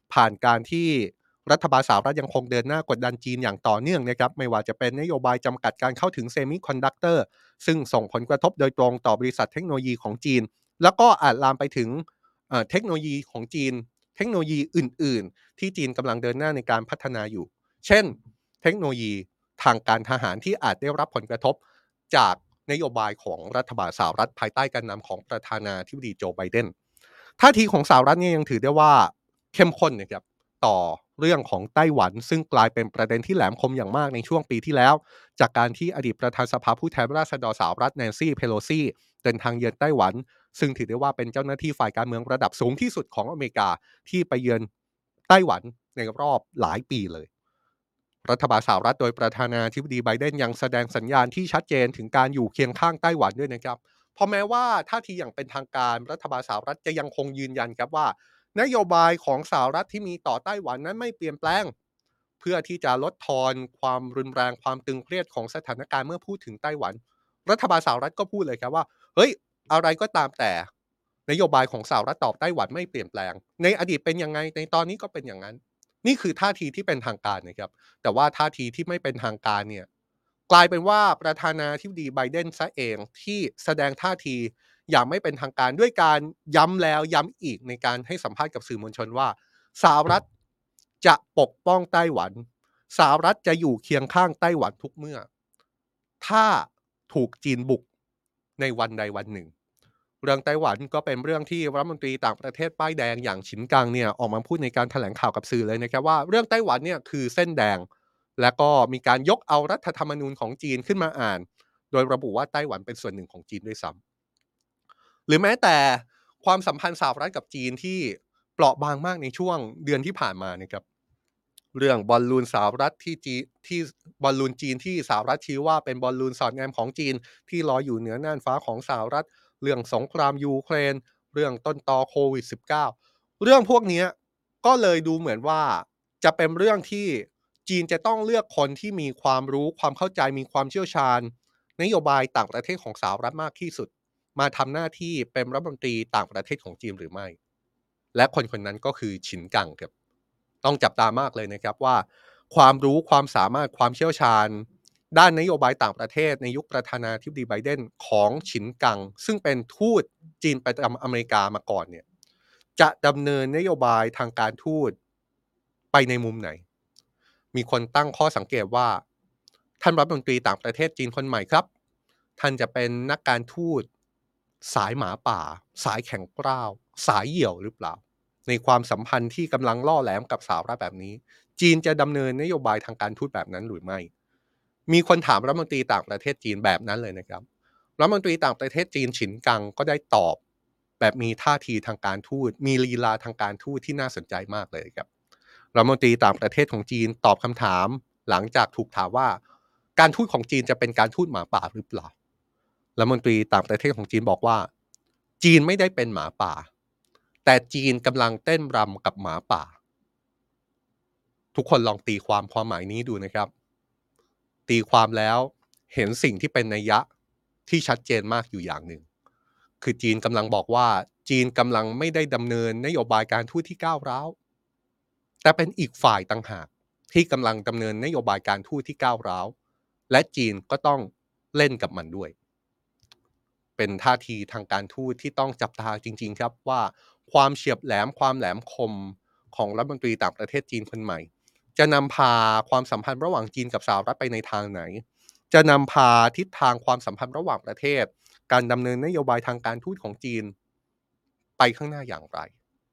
ผ่านการที่รัฐบาลสหรัฐยังคงเดินหน้ากดดันจีนอย่างต่อเนื่องนะครับไม่ว่าจะเป็นนโยบายจำกัดการเข้าถึงเซมิคอนดักเตอร์ซึ่งส่งผลกระทบโดยตรงต่อบริษัทเทคโนโลยีของจีนแล้วก็อาจลามไปถึงเอ่อเทคโนโลยีของจีนเทคโนโลยีอื่นๆที่จีนกำลังเดินหน้าในการพัฒนาอยู่เช่นเทคโนโลยีทางการทหารที่อาจได้รับผลกระทบจากนโยบายของรัฐบาลสหรัฐภายใต้การนำของประธานาธิบดีโจไบเดนท่าทีของสหรัฐเนี่ยยังถือได้ว่าเข้มข้นนะครับต่อเรื่องของไต้หวันซึ่งกลายเป็นประเด็นที่แหลมคมอย่างมากในช่วงปีที่แล้วจากการที่อดีตประธานสภาผู้แทนราษฎรสหรัฐแนนซี่เพโลซีเดินทางเยือนไต้หวันซึ่งถือได้ว่าเป็นเจ้าหน้าที่ฝ่ายการเมืองระดับสูงที่สุดของอเมริกาที่ไปเยือนไต้หวันในรอบหลายปีเลยรัฐบาลสหรัฐโดยประธานาธิบดีไบเดนยังแสดงสัญญาณที่ชัดเจนถึงการอยู่เคียงข้างไต้หวันด้วยนะครับเพราะแม้ว่าท่าทีอย่างเป็นทางการรัฐบาลสหรัฐจะยังคงยืนยันครับว่านโยบายของสหรัฐที่มีต่อไต้หวันนั้นไม่เปลี่ยนแปลงเพื่อที่จะลดทอนความรุนแรงความตึงเครียดของสถานการณ์เมื่อพูดถึงไต้หวันรัฐบาลสหรัฐก็พูดเลยครับว่าเฮ้ยอะไรก็ตามแต่นโยบายของสหรัฐต่อไต้หวันไม่เปลี่ยนแปลงในอดีตเป็นยังไงในตอนนี้ก็เป็นอย่างนั้นนี่คือท่าทีที่เป็นทางการนะครับ แต่ว่าท่าทีที่ไม่เป็นทางการเนี่ยกลายเป็นว่าประธานาธิบดีไบเดนซะเองที่แสดงท่าทีอย่างไม่เป็นทางการด้วยการย้ำแล้วย้ำอีกในการให้สัมภาษณ์กับสื่อมวลชนว่าสหรัฐจะปกป้องไต้หวันสหรัฐจะอยู่เคียงข้างไต้หวันทุกเมื่อถ้าถูกจีนบุกในวันใดวันหนึ่งเรื่องไต้หวันก็เป็นเรื่องที่รัฐมนตรีต่างประเทศป้ายแดงอย่างฉินกังเนี่ยออกมาพูดในการแถลงข่าวกับสื่อเลยนะครับว่าเรื่องไต้หวันเนี่ยคือเส้นแดง แล้วก็มีการยกเอารัฐธรรมนูญของจีนขึ้นมาอ่านโดยระบุว่าไต้หวันเป็นส่วนหนึ่งของจีนด้วยซ้ำหรือแม้แต่ความสัมพันธ์สหรัฐกับจีนที่เปราะบางมากในช่วงเดือนที่ผ่านมานะครับเรื่องบอลลูนสหรัฐที่จีที่บอลลูนจีนที่สหรัฐชี้ว่าเป็นบอลลูนสอดแนมของจีนที่ลอยอยู่เหนือน่านฟ้าของสหรัฐเรื่องสงครามยูเครนเรื่องต้นตอโควิด สิบเก้า เรื่องพวกนี้ก็เลยดูเหมือนว่าจะเป็นเรื่องที่จีนจะต้องเลือกคนที่มีความรู้ความเข้าใจมีความเชี่ยวชาญนโยบายต่างประเทศของสหรัฐมากที่สุดมาทำหน้าที่เป็นรัฐมนตรีต่างประเทศของจีนหรือไม่และคนคนนั้นก็คือฉินกังครับต้องจับตามากเลยนะครับว่าความรู้ความสามารถความเชี่ยวชาญด้านนโยบายต่างประเทศในยุคประธานาธิบดีไบเดนของฉินกังซึ่งเป็นทูตจีนประจำอเมริกามาก่อนเนี่ย จะดำเนินนโยบายทางการทูตไปในมุมไหน มีคนตั้งข้อสังเกตว่าท่านรัฐมนตรีต่างประเทศจีนคนใหม่ครับท่านจะเป็นนักการทูตสายหมาป่าสายแข็งกร้าวสายเหี่ยวหรือเปล่าในความสัมพันธ์ที่กำลังล่อแหลมกับสหรัฐแบบนี้จีนจะดำเนินนโยบายทางการทูตแบบนั้นหรือไม่มีคนถามรัฐมนตรีต่างประเทศจีนแบบนั้นเลยนะครับรัฐมนตรีต่างประเทศจีนฉินกังก็ได้ตอบแบบมีท่าทีทางการทูตมีลีลาทางการทูตที่น่าสนใจมากเลยครับ รัฐมนตรีต่างประเทศของจีนตอบคำถามหลังจากถูกถามว่าการทูตของจีนจะเป็นการทูตหมาป่าหรือเปล่ารัฐมนตรีต่างประเทศของจีนบอกว่าจีนไม่ได้เป็นหมาป่าแต่จีนกำลังเต้นรำกับหมาป่าทุกคนลองตีความความหมายนี้ดูนะครับตีความแล้วเห็นสิ่งที่เป็นนัยยะที่ชัดเจนมากอยู่อย่างหนึ่งคือจีนกำลังบอกว่าจีนกำลังไม่ได้ดำเนินนโยบายการทูตที่ก้าวร้าว แต่เป็นอีกฝ่ายต่างหากที่กำลังดำเนินนโยบายการทูตที่ก้าวร้าวและจีนก็ต้องเล่นกับมันด้วยเป็นท่าทีทางการทูตที่ต้องจับตาจริงๆครับว่าความเฉียบแหลมความแหลมคมของรัฐมนตรีต่างประเทศจีนคนใหม่จะนำพาความสัมพันธ์ระหว่างจีนกับสหรัฐไปในทางไหนจะนำพาทิศทางความสัมพันธ์ระหว่างประเทศการดำเนินนโยบายทางการทูตของจีนไปข้างหน้าอย่างไร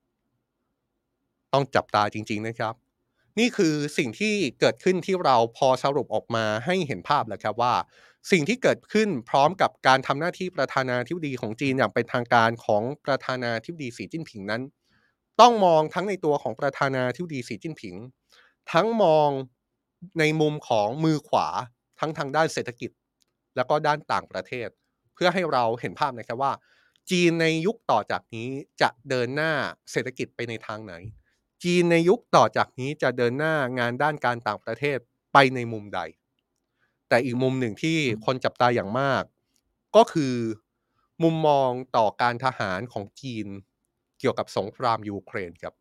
ต้องจับตาจริงๆนะครับนี่คือสิ่งที่เกิดขึ้นที่เราพอสรุปออกมาให้เห็นภาพแล้วครับว่าสิ่งที่เกิดขึ้นพร้อมกับการทำหน้าที่ประธานาธิบดีของจีนอย่างเป็นทางการของประธานาธิบดีสีจิ้นผิงนั้นต้องมองทั้งในตัวของประธานาธิบดีสีจิ้นผิงทั้งมองในมุมของมือขวาทั้งทางด้านเศรษฐกิจแล้วก็ด้านต่างประเทศเพื่อให้เราเห็นภาพนะครับว่าจีนในยุคต่อจากนี้จะเดินหน้าเศรษฐกิจไปในทางไหน จีนในยุคต่อจากนี้จะเดินหน้างานด้านการต่างประเทศไปในมุมใดแต่อีกมุมหนึ่งที่คนจับตาอย่างมากก็คือมุมมองต่อการทหารของจีนเกี่ยวกับสงครามยูเครนครับ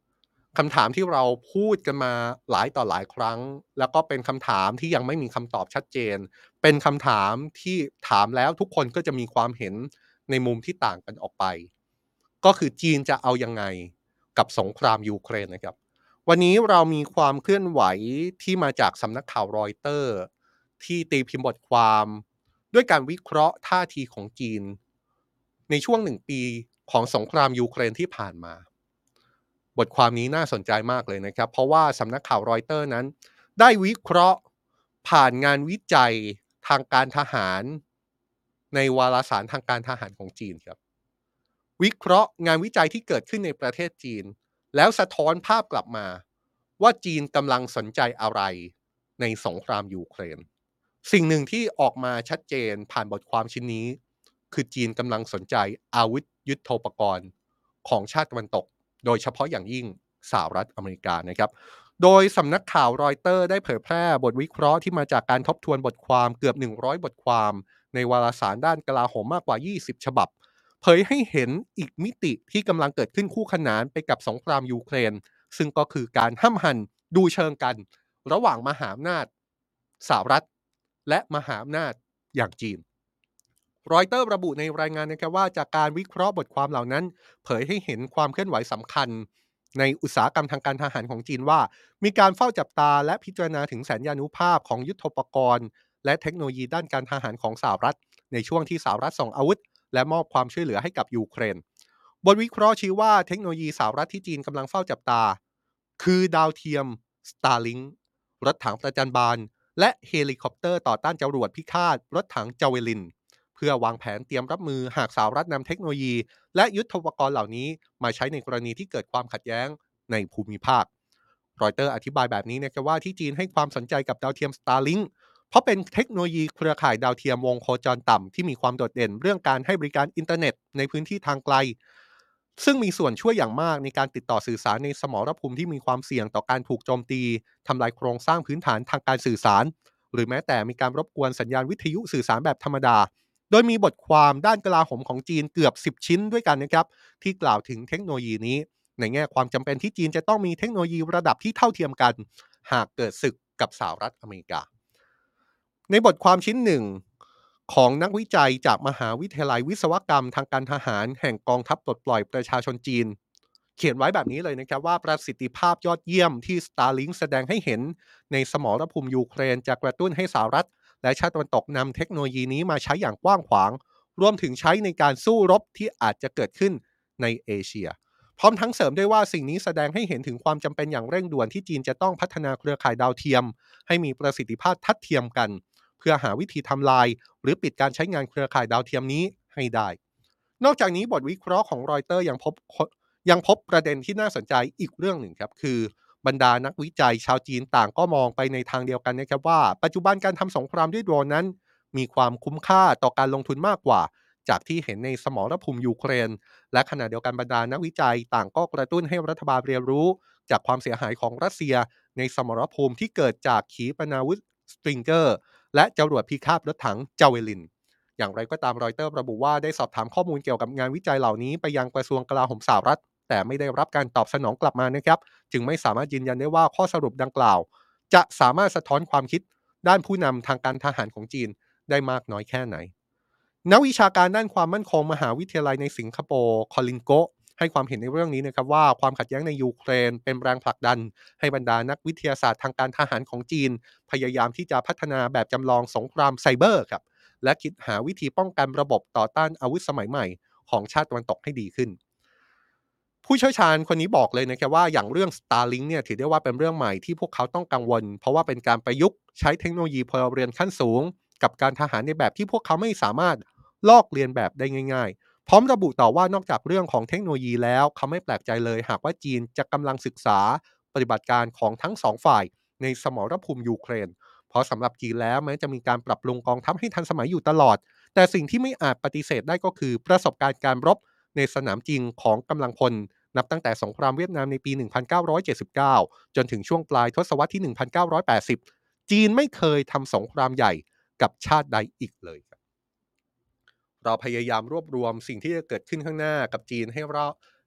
คำถามที่เราพูดกันมาหลายต่อหลายครั้งแล้วก็เป็นคำถามที่ยังไม่มีคำตอบชัดเจนเป็นคำถามที่ถามแล้วทุกคนก็จะมีความเห็นในมุมที่ต่างกันออกไปก็คือจีนจะเอายังไงกับสงครามยูเครนนะครับวันนี้เรามีความเคลื่อนไหวที่มาจากสำนักข่าวรอยเตอร์ที่ตีพิมพ์บทความด้วยการวิเคราะห์ท่าทีของจีนในช่วงหนึ่งปีของสงครามยูเครนที่ผ่านมา บทความนี้น่าสนใจมากเลยนะครับเพราะว่าสำนักข่าวรอยเตอร์นั้นได้วิเคราะห์ผ่านงานวิจัยทางการทหารในวารสารทางการทหารของจีนครับวิเคราะห์งานวิจัยที่เกิดขึ้นในประเทศจีนแล้วสะท้อนภาพกลับมาว่าจีนกำลังสนใจอะไรในสงครามยูเครนสิ่งหนึ่งที่ออกมาชัดเจนผ่านบทความชิ้นนี้คือจีนกำลังสนใจอาวุธยุทโธปกรณ์ของชาติตะวันตก โดยเฉพาะอย่างยิ่งสหรัฐอเมริกานะครับโดยสำนักข่าวรอยเตอร์ได้เผยแพร่บทวิเคราะห์ที่มาจากการทบทวนบทความเกือบหนึ่งร้อยบทความในวารสารด้านกลาโหมมากกว่ายี่สิบฉบับเผยให้เห็นอีกมิติที่กำลังเกิดขึ้นคู่ขนานไปกับสงครามยูเครนซึ่งก็คือการห้ำหั่นดูเชิงกันระหว่างมหาอำนาจสหรัฐและมหาอำนาจอย่างจีน รอยเตอร์ระบุในรายงานนะครับว่าจากการวิเคราะห์บทความเหล่านั้นเผยให้เห็นความเคลื่อนไหวสำคัญในอุตสาหกรรมทางการทหารของจีนว่ามีการเฝ้าจับตาและพิจารณาถึงแสนยานุภาพของยุทโธปกรณ์และเทคโนโลยีด้านการทหารของสหรัฐในช่วงที่สหรัฐส่งอาวุธและมอบความช่วยเหลือให้กับยูเครนบทวิเคราะห์ชี้ว่าเทคโนโลยีสหรัฐที่จีนกำลังเฝ้าจับตาคือดาวเทียม Starlink รถถังประจันบานและเฮลิคอปเตอร์ต่อต้านจรวดพิฆาตรถถังจาเวลิน เพื่อวางแผนเตรียมรับมือหากสหรัฐนำเทคโนโลยีและยุทโธปกรณ์เหล่านี้มาใช้ในกรณีที่เกิดความขัดแย้งในภูมิภาครอยเตอร์อธิบายแบบนี้นะครับว่าที่จีนให้ความสนใจกับดาวเทียม Starlink เพราะเป็นเทคโนโลยีเครือข่ายดาวเทียมวงโคจรต่ำที่มีความโดดเด่นเรื่องการให้บริการอินเทอร์เน็ตในพื้นที่ทางไกลซึ่งมีส่วนช่วยอย่างมากในการติดต่อสื่อสารในสมรภูมิที่มีความเสี่ยงต่อการถูกโจมตีทำลายโครงสร้างพื้นฐานทางการสื่อสารหรือแม้แต่มีการรบกวนสัญญาณวิทยุสื่อสารแบบธรรมดา โดยมีบทความด้านกลาโหมของจีนเกือบสิบชิ้นด้วยกันนะครับที่กล่าวถึงเทคโนโลยีนี้ในแง่ความจำเป็นที่จีนจะต้องมีเทคโนโลยีระดับที่เท่าเทียมกันหากเกิดศึกกับสหรัฐอเมริกาในบทความชิ้นหนึ่งของนักวิจัยจากมหาวิทยาลัยวิศวกรรมทางการทหารแห่งกองทัพปลดปล่อยประชาชนจีนเขียนไว้แบบนี้เลยนะครับว่าประสิทธิภาพยอดเยี่ยมที่ Starlink แสดงให้เห็นในสมรภูมิยูเครนจะกระตุ้นให้สหรัฐและชาติตะวันตกนำเทคโนโลยีนี้มาใช้อย่างกว้างขวาง รวมถึงใช้ในการสู้รบที่อาจจะเกิดขึ้นในเอเชียพร้อมทั้งเสริมด้วยว่าสิ่งนี้แสดงให้เห็นถึงความจำเป็นอย่างเร่งด่วนที่จีนจะต้องพัฒนาเครือข่ายดาวเทียมให้มีประสิทธิภาพทัดเทียมกันเพื่อหาวิธีทำลายหรือปิดการใช้งานเครือข่ายดาวเทียมนี้ให้ได้นอกจากนี้บทวิเคราะห์ของรอยเตอร์ยังพบยังพบประเด็นที่น่าสนใจอีกเรื่องหนึ่งครับคือบรรดานักวิจัยชาวจีนต่างก็มองไปในทางเดียวกันนะครับว่าปัจจุบันการทำสงครามด้วยโดรนนั้นมีความคุ้มค่าต่อการลงทุนมากกว่า จากที่เห็นในสมรภูมิยูเครนและขณะเดียวกันบรรดานักวิจัยต่างก็กระตุ้นให้รัฐบาลเรียนรู้จากความเสียหายของรัสเซียในสมรภูมิที่เกิดจากขีปนาวุธสตริงเกอร์และจรวดพิฆาตรถถังจาเวลินอย่างไรก็ตามรอยเตอร์ระบุว่าได้สอบถามข้อมูลเกี่ยวกับงานวิจัยเหล่านี้ไปยังกระทรวงกลาโหมสหรัฐแต่ไม่ได้รับการตอบสนองกลับมานะครับจึงไม่สามารถยืนยันได้ว่าข้อสรุปดังกล่าวจะสามารถสะท้อนความคิดด้านผู้นำทางการทหารของจีนได้มากน้อยแค่ไหน นักวิชาการด้านความมั่นคงมหาวิทยาลัยในสิงคโปร์คอลินโกให้ความเห็นในเรื่องนี้นะครับว่าความขัดแย้งในยูเครนเป็นแรงผลักดันให้บรรดานักวิทยาศาสตร์ทางการทหารของจีนพยายามที่จะพัฒนาแบบจำลองสงครามไซเบอร์ครับและคิดหาวิธีป้องกันระบบต่อต้านอาวุธสมัยใหม่ของชาติตะวันตกให้ดีขึ้น ผู้เชี่ยวชาญคนนี้บอกเลยนะครับว่าอย่างเรื่อง Starlink เนี่ยถือได้ว่าเป็นเรื่องใหม่ที่พวกเขาต้องกังวลเพราะว่าเป็นการประยุกต์ใช้เทคโนโลยีพลเรือนขั้นสูงกับการทหารในแบบที่พวกเขาไม่สามารถลอกเลียนแบบได้ง่ายๆพร้อมระบุต่อว่านอกจากเรื่องของเทคโนโลยีแล้วเขาไม่แปลกใจเลยหากว่าจีนจะกำลังศึกษาปฏิบัติการของทั้งสองฝ่ายในสมรภูมิยูเครนเพราะสำหรับจีนแล้วแม้จะมีการปรับปรุงกองทัพให้ทันสมัยอยู่ตลอดแต่สิ่งที่ไม่อาจปฏิเสธได้ก็คือประสบการณ์การรบในสนามจริงของกำลังพล นับตั้งแต่สงครามเวียดนามในปี หนึ่งพันเก้าร้อยเจ็ดสิบเก้า จนถึงช่วงปลายทศวรรษที่ หนึ่งพันเก้าร้อยแปดสิบ จีนไม่เคยทำสงครามใหญ่กับชาติใดอีกเลยครับเราพยายามรวบรวมสิ่งที่จะเกิดขึ้นข้างหน้ากับจีนให้เรา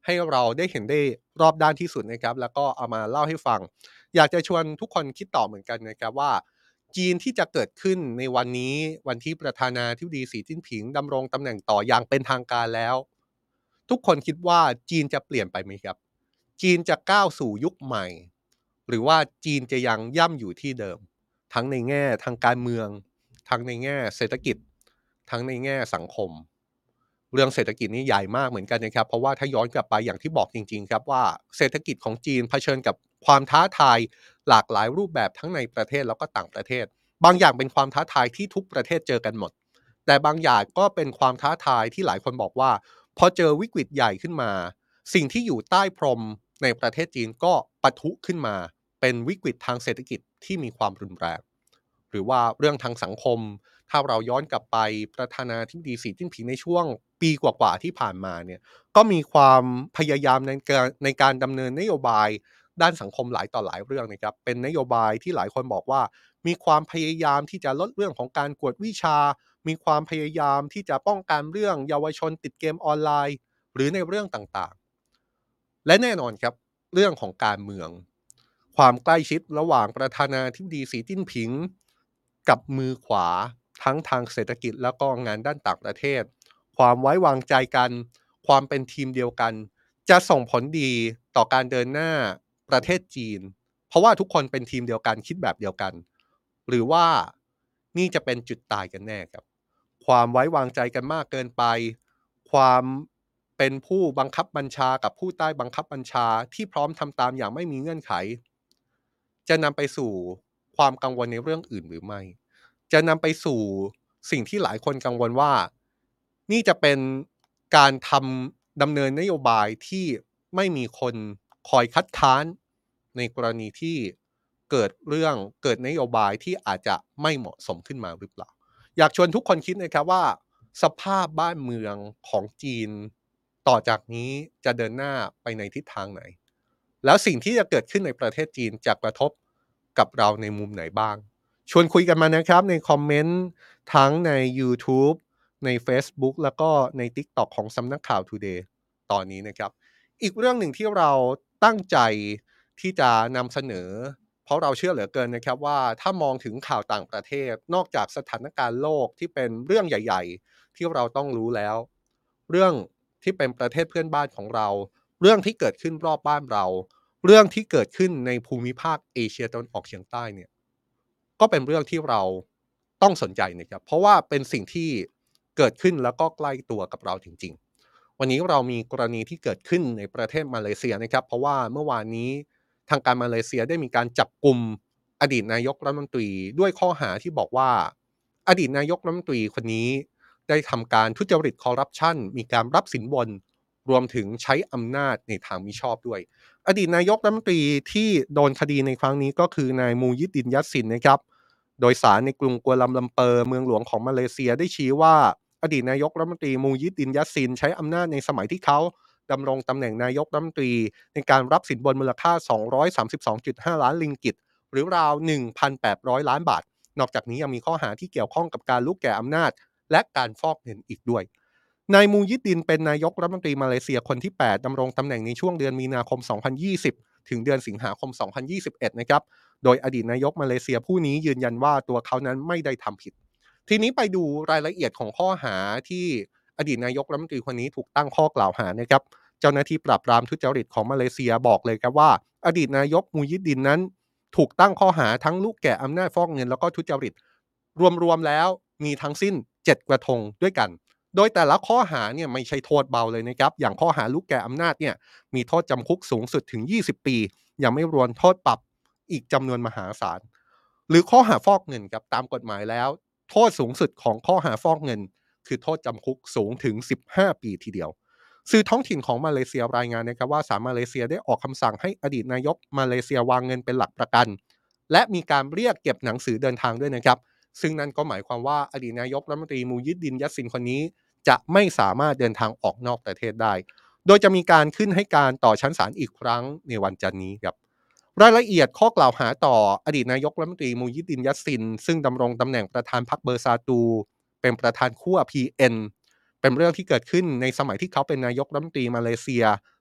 ให้เราได้เห็นได้รอบด้านที่สุดนะครับแล้วก็เอามาเล่าให้ฟังอยากจะชวนทุกคนคิดต่อเหมือนกันนะครับว่าจีนที่จะเกิดขึ้นในวันนี้วันที่ประธานาธิบดีสีจิ้นผิงดำรงตำแหน่งต่ออย่างเป็นทางการแล้วทุกคนคิดว่าจีนจะเปลี่ยนไปไหมครับจีนจะก้าวสู่ยุคใหม่หรือว่าจีนจะยังย่ำอยู่ที่เดิมทั้งในแง่ทางการเมืองทั้งในแง่เศรษฐกิจทั้งในแง่สังคม เรื่องเศรษฐกิจนี่ใหญ่มากเหมือนกันนะครับเพราะว่าถ้าย้อนกลับไปอย่างที่บอกจริงๆครับว่าเศรษฐกิจของจีนเผชิญกับความท้าทายหลากหลายรูปแบบทั้งในประเทศแล้วก็ต่างประเทศบางอย่างเป็นความท้าทายที่ทุกประเทศเจอกันหมดแต่บางอย่างก็เป็นความท้าทายที่หลายคนบอกว่าพอเจอวิกฤตใหญ่ขึ้นมาสิ่งที่อยู่ใต้พรมในประเทศจีนก็ปะทุขึ้นมาเป็นวิกฤตทางเศรษฐกิจที่มีความรุนแรง หรือว่าเรื่องทางสังคมถ้าเราย้อนกลับไปประธานาธิบดีสีจิ้นผิงในช่วงปีกว่าๆที่ผ่านมาเนี่ยก็มีความพยายามในการในการดำเนินนโยบายด้านสังคมหลายต่อหลายเรื่องนะครับเป็นนโยบายที่หลายคนบอกว่ามีความพยายามที่จะลดเรื่องของการกวดวิชามีความพยายามที่จะป้องกันเรื่องเยาวชนติดเกมออนไลน์หรือในเรื่องต่างๆและแน่นอนครับเรื่องของการเมืองความใกล้ชิดระหว่างประธานาธิบดีสีจิ้นผิง กับมือขวาทั้งทางเศรษฐกิจแล้วก็งานด้านต่างประเทศความไว้วางใจกันความเป็นทีมเดียวกันจะส่งผลดีต่อการเดินหน้าประเทศจีนเพราะว่าทุกคนเป็นทีมเดียวกันคิดแบบเดียวกันหรือว่านี่จะเป็นจุดตายกันแน่ครับความไว้วางใจกันมากเกินไปความเป็นผู้บังคับบัญชากับผู้ใต้บังคับบัญชาที่พร้อมทำตามอย่างไม่มีเงื่อนไข จะนำไปสู่ความกังวลในเรื่องอื่นหรือไม่ จะนำไปสู่สิ่งที่หลายคนกังวลว่านี่จะเป็นการทำดำเนินนโยบายที่ไม่มีคนคอยคัดค้านในกรณีที่เกิดเรื่องเกิดนโยบายที่อาจจะไม่เหมาะสมขึ้นมาหรือเปล่าอยากชวนทุกคนคิดนะครับว่าสภาพบ้านเมืองของจีนต่อจากนี้จะเดินหน้าไปในทิศทางไหน แล้วสิ่งที่จะเกิดขึ้นในประเทศจีนจะกระทบกับเราในมุมไหนบ้างชวนคุยกันมานะครับในคอมเมนต์ทั้งใน YouTube ใน Facebook แล้วก็ใน TikTok ของสำนักข่าว Today ตอนนี้นะครับอีกเรื่องหนึ่งที่เราตั้งใจที่จะนำเสนอเพราะเราเชื่อเหลือเกินนะครับว่าถ้ามองถึงข่าวต่างประเทศนอกจากสถานการณ์โลกที่เป็นเรื่องใหญ่ๆที่เราต้องรู้แล้วเรื่องที่เป็นประเทศเพื่อนบ้านของเรา เรื่องที่เกิดขึ้นรอบบ้านเรา เรื่องที่เกิดขึ้นในภูมิภาคเอเชียตะวันออกเฉียงใต้เนี่ยก็เป็นเรื่องที่เราต้องสนใจนะครับเพราะว่าเป็นสิ่งที่เกิดขึ้นแล้วก็ใกล้ตัวกับเราจริงๆวันนี้เรามีกรณีที่เกิดขึ้นในประเทศมาเลเซียนะครับเพราะว่าเมื่อวานนี้ทางการมาเลเซียได้มีการจับกลุ่มอดีตนายกรัฐมนตรีด้วยข้อหาที่บอกว่าอดีตนายกรัฐมนตรีคนนี้ได้ทำการทุจริตคอร์รัปชันมีการรับสินบน รวมถึงใช้อำนาจในทางมิชอบด้วยอดีตนายกรัฐมนตรีที่โดนคดีในครั้งนี้ก็คือนายมูยิดดินยัสสินนะครับโดยสารในกรุงกัวลัมลัมเปอร์เมืองหลวงของมาเลเซียได้ชี้ว่าอดีตนายกรัฐมนตรีมูยิดดินยัสสินใช้อำนาจในสมัยที่เขาดำรงตำแหน่งนายกรัฐมนตรีในการรับสินบนมูลค่า สองร้อยสามสิบสองจุดห้า ล้านลิงกิตหรือราว หนึ่งพันแปดร้อย ล้านบาทนอกจากนี้ยังมีข้อหาที่เกี่ยวข้องกับการลุกแก่อำนาจและการฟอกเงินอีกด้วย นายมูยิดดินเป็นนายกรัฐมนตรีมาเลเซียคนที่แปดดำรงตำแหน่งในช่วงเดือนมีนาคม สองพันยี่สิบ ถึงเดือนสิงหาคม สองพันยี่สิบเอ็ด นะครับ โดยอดีตนายกมาเลเซียผู้นี้ยืนยันว่าตัวเขานั้นไม่ได้ทำผิด ทีนี้ไปดูรายละเอียดของข้อหาที่อดีตนายกรัฐมนตรีคนนี้ถูกตั้งข้อกล่าวหานะครับ เจ้าหน้าที่ปราบปรามทุจริตของมาเลเซียบอกเลยครับว่าอดีตนายกมูยิดดินนั้นถูกตั้งข้อหาทั้งลูกแก่อำนาจฟอกเงินแล้วก็ทุจริตรวมๆแล้วมีทั้งสิ้นเจ็ดกระทงด้วยกัน โดยแต่ละข้อหาเนี่ยไม่ใช่โทษเบาเลยนะครับอย่างข้อหาลูกแก่อำนาจเนี่ยมีโทษจำคุกสูงสุดถึงยี่สิบปียังไม่รวมโทษปรับอีกจำนวนมหาศาลหรือข้อหาฟอกเงินครับตามกฎหมายแล้วโทษสูงสุดของข้อหาฟอกเงินคือโทษจำคุกสูงถึงสิบห้าปีทีเดียวสื่อท้องถิ่นของมาเลเซียรายงานนะครับว่าศาลมาเลเซียได้ออกคำสั่งให้อดีตนายกมาเลเซียวางเงินเป็นหลักประกันและมีการเรียกเก็บหนังสือเดินทางด้วยนะครับซึ่งนั่นก็หมายความว่าอดีตนายกรัฐมนตรีมูยิดดินยัสสินคนนี้จะไม่สามารถเดินทางออกนอกประเทศได้ โดยจะมีการขึ้นให้การต่อชั้นศาลอีกครั้งในวันจันทร์นี้ครับรายละเอียดข้อกล่าวหาต่ออดีตนายกรัฐมนตรีมูยิดดินยัสสินซึ่งดำรงตำแหน่งประธานพรรคเบอร์ซาตูเป็นประธานขั้ว พี เอ็น เป็นเรื่องที่เกิดขึ้นในสมัยที่เขาเป็นนายกรัฐมนตรีมาเลเซีย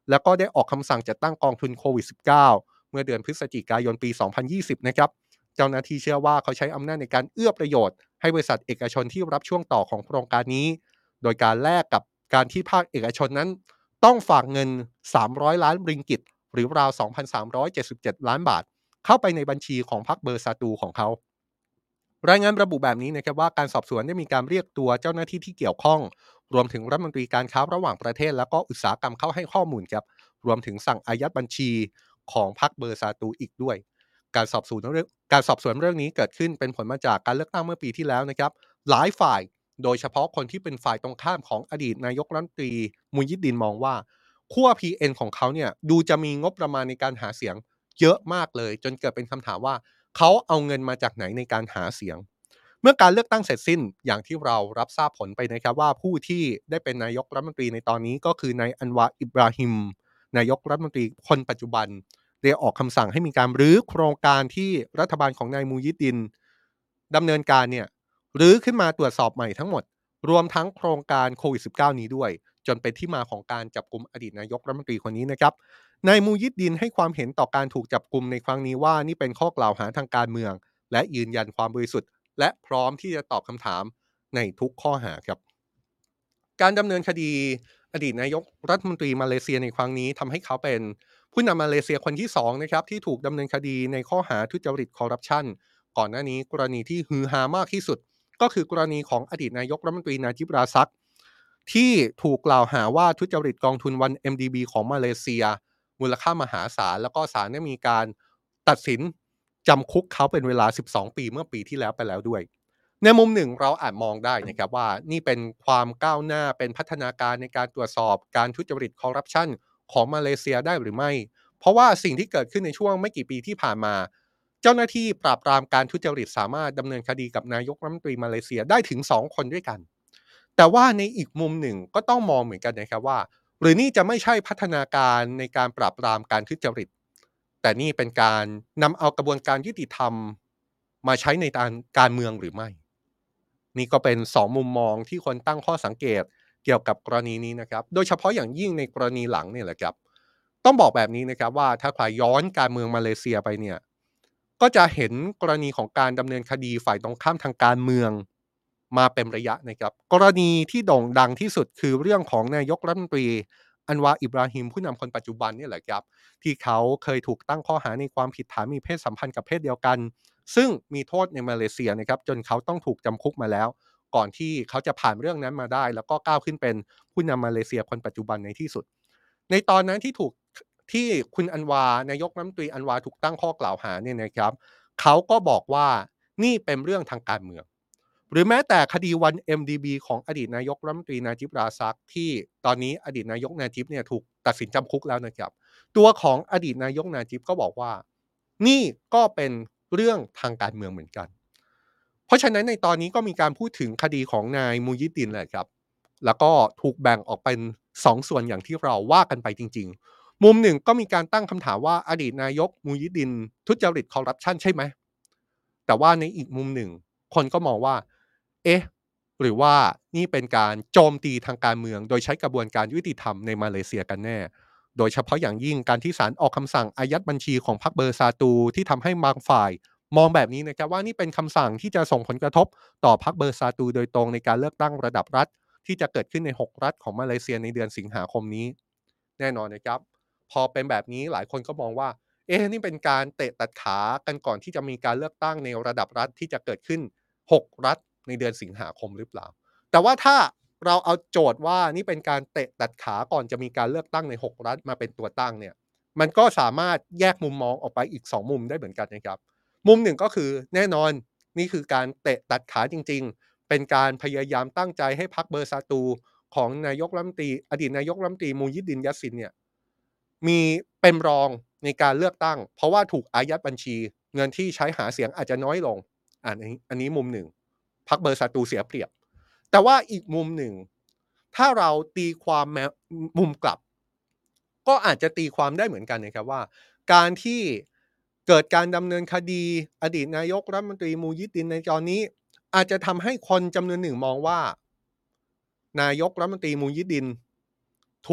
แล้วก็ได้ออกคำสั่งจัดตั้งกองทุนโควิด สิบเก้า เมื่อเดือนพฤศจิกายนปี สองพันยี่สิบ นะครับเจ้าหน้าที่เชื่อว่าเขาใช้อำนาจในการเอื้อประโยชน์ให้บริษัทเอกชนที่รับช่วงต่อของโครงการนี้โดยการแลกกับการที่ภาคเอกชนนั้นต้องฝากเงินสามร้อยล้านริงกิตหรือราว สองพันสามร้อยเจ็ดสิบเจ็ด ล้านบาทเข้าไปในบัญชีของพรรคเบอร์ซาตูของเขารายงานระบุแบบนี้นะครับว่าการสอบสวนได้มีการเรียกตัวเจ้าหน้าที่ที่เกี่ยวข้องรวมถึงรัฐมนตรีการค้าระหว่างประเทศแล้วก็อุตสาหกรรมเข้าให้ข้อมูลครับรวมถึงสั่งอายัดบัญชีของพรรคเบอร์ซาตูอีกด้วยการสอบสวนเรื่องการสอบสวนเรื่องนี้เกิดขึ้นเป็นผลมาจากการเลือกตั้งเมื่อปีที่แล้วนะครับหลายฝ่ายโดยเฉพาะคนที่เป็นฝ่ายตรงข้ามของอดีตนายกรัฐมนตรีมุยิดดินมองว่าขั้ว พี เอ็น ของเขาเนี่ยดูจะมีงบประมาณในการหาเสียงเยอะมากเลยจนเกิดเป็นคำถามว่าเขาเอาเงินมาจากไหนในการหาเสียง เมื่อการเลือกตั้งเสร็จสิ้นอย่างที่เรารับทราบผลไปนะครับว่าผู้ที่ได้เป็นนายกรัฐมนตรีในตอนนี้ก็คือนายอันวาอิบราฮิมนายกรัฐมนตรีคนปัจจุบันได้ออกคำสั่งให้มีการรื้อโครงการที่รัฐบาลของนายมูยิดดินดำเนินการเนี่ยรื้อขึ้นมาตรวจสอบใหม่ทั้งหมดรวมทั้งโครงการโควิด สิบเก้า นี้ด้วยจนเป็นที่มาของการจับกลุ่มอดีตนายกรัฐมนตรีคนนี้นะครับนายมูยิดดินให้ความเห็นต่อการถูกจับกลุ่มในครั้งนี้ว่านี่เป็นข้อกล่าวหาทางการเมืองและยืนยันความบริสุทธิ์ และพร้อมที่จะตอบคำถามในทุกข้อหาครับการดำเนินคดีอดีตนายกรัฐมนตรีมาเลเซียในครั้งนี้ทำให้เขาเป็นผู้นำมาเลเซียคนที่สองนะครับที่ถูกดำเนินคดีในข้อหาทุจริตคอร์รัปชันก่อนหน้านี้กรณีที่ฮือฮามากที่สุดก็คือกรณีของอดีตนายกรัฐมนตรีนาจิบราซักที่ถูกกล่าวหาว่าทุจริตกองทุนวัน เอ็ม ดี บี ของมาเลเซียมูลค่ามหาศาลแล้วก็ศาลได้มีการตัดสินจำคุกเขาเป็นเวลาสิบสองปีเมื่อปีที่แล้วไปแล้วด้วย ในมุมหนึ่งเราอาจมองได้นะครับว่านี่เป็นความก้าวหน้าเป็นพัฒนาการในการตรวจสอบการทุจริตคอร์รัปชันของมาเลเซียได้หรือไม่เพราะว่าสิ่งที่เกิดขึ้นในช่วงไม่กี่ปีที่ผ่านมาเจ้าหน้าที่ปราบปรามการทุจริตสามารถดำเนินคดีกับนายกรัฐมนตรีมาเลเซียได้ถึงสองคนด้วยกันแต่ว่าในอีกมุมหนึ่งก็ต้องมองเหมือนกันนะครับว่าหรือนี่จะไม่ใช่พัฒนาการในการปราบปรามการทุจริตแต่นี่เป็นการนำเอากระบวนการยุติธรรมมาใช้ในการการเมืองหรือไม่ นี่ก็เป็นสองมุมมองที่คนตั้งข้อสังเกตเกี่ยวกับกรณีนี้นะครับโดยเฉพาะอย่างยิ่งในกรณีหลังเนี่ยแหละครับต้องบอกแบบนี้นะครับว่าถ้าใครย้อนการเมืองมาเลเซียไปเนี่ยก็จะเห็นกรณีของการดำเนินคดีฝ่ายตรงข้ามทางการเมืองมาเป็นระยะนะครับกรณีที่โด่งดังที่สุดคือเรื่องของนายกรัฐมนตรีอันวาอิบราฮิมผู้นำคนปัจจุบันเนี่ยแหละครับที่เขาเคยถูกตั้งข้อหาในความผิดฐานมีเพศสัมพันธ์กับเพศเดียวกันซึ่งมีโทษในมาเลเซียนะครับจนเขาต้องถูกจำคุกมาแล้ว ก่อนที่เขาจะผ่านเรื่องนั้นมาได้แล้วก็ก้าวขึ้นเป็นผู้นำมาเลเซียคนปัจจุบันในที่สุดในตอนนั้นที่ถูกที่คุณอันวานายกรัฐมนตรีอันวาถูกตั้งข้อกล่าวหาเนี่ยนะครับเขาก็บอกว่านี่เป็นเรื่องทางการเมืองหรือแม้แต่คดีวัน เอ็ม ดี บี ของอดีตนายกรัฐมนตรีนาจิบราซักที่ตอนนี้อดีตนายกนาจิบเนี่ยถูกตัดสินจำคุกแล้วนะครับตัวของอดีตนายกนาจิบก็บอกว่านี่ก็เป็นเรื่องทางการเมืองเหมือนกัน เพราะฉะนั้นในตอนนี้ก็มีการพูดถึงคดีของนายมูยิดดินแหละครับ แล้วก็ถูกแบ่งออกเป็นสองส่วนอย่างที่เราว่ากันไปจริงๆ มุมหนึ่งก็มีการตั้งคำถามว่าอดีตนายกมูยิดดินทุจริตคอร์รัปชันใช่ไหม แต่ว่าในอีกมุมหนึ่งคนก็มองว่าเอ๊ะหรือว่านี่เป็นการโจมตีทางการเมืองโดยใช้กระบวนการยุติธรรมในมาเลเซียกันแน่โดยเฉพาะอย่างยิ่งการที่ศาลออกคำสั่งอายัดบัญชีของพรรคเบอร์ซาตูที่ทำให้บางฝ่ายมองแบบนี้นะครับว่านี่เป็นคำสั่งที่จะส่งผลกระทบต่อพรรคเบอร์ซาตูโดยตรงในการเลือกตั้งระดับรัฐที่จะเกิดขึ้นในหกรัฐของมาเลเซียในเดือนสิงหาคมนี้แน่นอนนะครับพอเป็นแบบนี้หลายคนก็มองว่า เอ๊ะนี่เป็นการเตะตัดขากันก่อนที่จะมีการเลือกตั้งในระดับรัฐที่จะเกิดขึ้นหกรัฐในเดือนสิงหาคมหรือเปล่าแต่ว่าถ้าเราเอาโจทย์ว่านี่เป็นการเตะตัดขาก่อนจะมีการเลือกตั้งในหกรัฐมาเป็นตัวตั้งเนี่ยมันก็สามารถแยกมุมมองออกไปอีกสองมุมได้เหมือนกันนะครับมุมหนึ่งก็คือแน่นอนนี่คือการเตะตัดขาจริงๆเป็นการพยายามตั้งใจให้พรรคเบอร์ซาตูของนายกรัฐมนตรีอดีตนายกรัฐมนตรีมูยิดดินยัสซินเนี่ย มีเป็นรองในการเลือกตั้งเพราะว่าถูกอายัดบัญชีเงินที่ใช้หาเสียงอาจจะน้อยลงอันนี้อันนี้มุมหนึ่งพรรคเบอร์ซาตูเสียเปรียบแต่ว่าอีกมุมหนึ่งถ้าเราตีความแมมุมกลับก็อาจจะตีความได้เหมือนกันนะครับว่าการที่เกิดการดำเนินคดีอดีตนายกรัฐมนตรีมูยิดดินในตอนนี้อาจจะทำให้คนจำนวนหนึ่งมองว่านายกรัฐมนตรีมูยิดดินถูก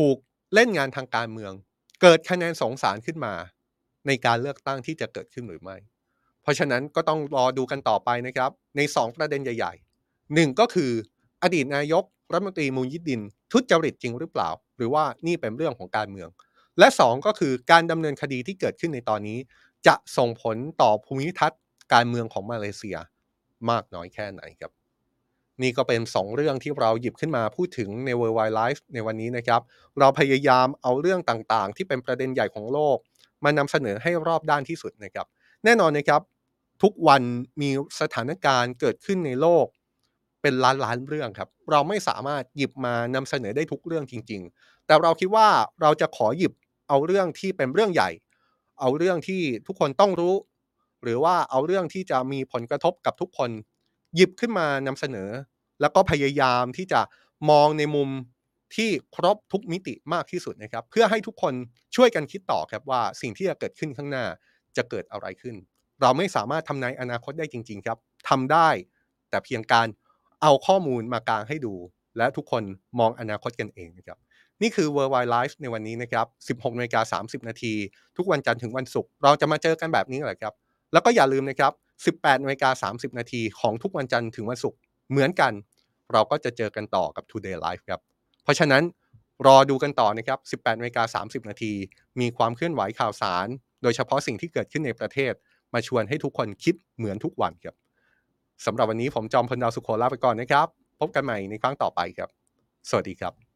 เล่นงานทางการเมืองเกิดคะแนนสงสารขึ้นมาในการเลือกตั้งที่จะเกิดขึ้นหรือไม่เพราะฉะนั้นก็ต้องรอดูกันต่อไปนะครับในสองประเด็นใหญ่ๆหนึ่งก็คืออดีตนายกรัฐมนตรีมูลยิดดินทุจริตจริงหรือเปล่าหรือว่านี่เป็นเรื่องของการเมืองและสองก็คือการดำเนินคดีที่เกิดขึ้นในตอนนี้จะส่งผลต่อภูมิทัศน์การเมืองของมาเลเซียมากน้อยแค่ไหนครับ นี่ก็เป็นสองเรื่องที่เราหยิบขึ้นมาพูดถึงใน Worldwide Life ในวันนี้นะครับเราพยายามเอาเรื่องต่างๆที่เป็นประเด็นใหญ่ของโลกมานำเสนอให้รอบด้านที่สุดนะครับแน่นอนนะครับทุกวันมีสถานการณ์เกิดขึ้นในโลกเป็นล้านๆเรื่องครับเราไม่สามารถหยิบมานำเสนอได้ทุกเรื่องจริงๆแต่เราคิดว่าเราจะขอหยิบเอาเรื่องที่เป็นเรื่องใหญ่เอาเรื่องที่ทุกคนต้องรู้หรือว่าเอาเรื่องที่จะมีผลกระทบกับทุกคนหยิบขึ้นมานำเสนอ แล้วก็พยายามที่จะมองในมุมที่ครบทุกมิติมากที่สุดนะครับเพื่อให้ทุกคนช่วยกันคิดต่อครับว่าสิ่งที่จะเกิดขึ้นข้างหน้าจะเกิดอะไรขึ้นเราไม่สามารถทำนายอนาคตได้จริงๆครับทำได้แต่เพียงการเอาข้อมูลมากางให้ดูและทุกคนมองอนาคตกันเองนะครับนี่คือ Worldwide Life ในวันนี้นะครับ สิบหกนาฬิกาสามสิบนาทีทุกวันจันทร์ถึงวันศุกร์เราจะมาเจอกันแบบนี้แหละครับแล้วก็อย่าลืมนะครับ สิบแปดนาฬิกาสามสิบนาทีของทุกวันจันทร์ถึงวันศุกร์เหมือนกัน เราก็จะเจอกันต่อกับ Today Live ครับ เพราะฉะนั้นรอดูกันต่อนะครับ สิบแปดนาฬิกาสามสิบนาทีมีความเคลื่อนไหวข่าวสาร โดยเฉพาะสิ่งที่เกิดขึ้นในประเทศ มาชวนให้ทุกคนคิดเหมือนทุกวันครับ สำหรับวันนี้ผมจอมพลดาวสุโขลาไปก่อนนะครับ พบกันใหม่ในครั้งต่อไปครับ สวัสดีครับ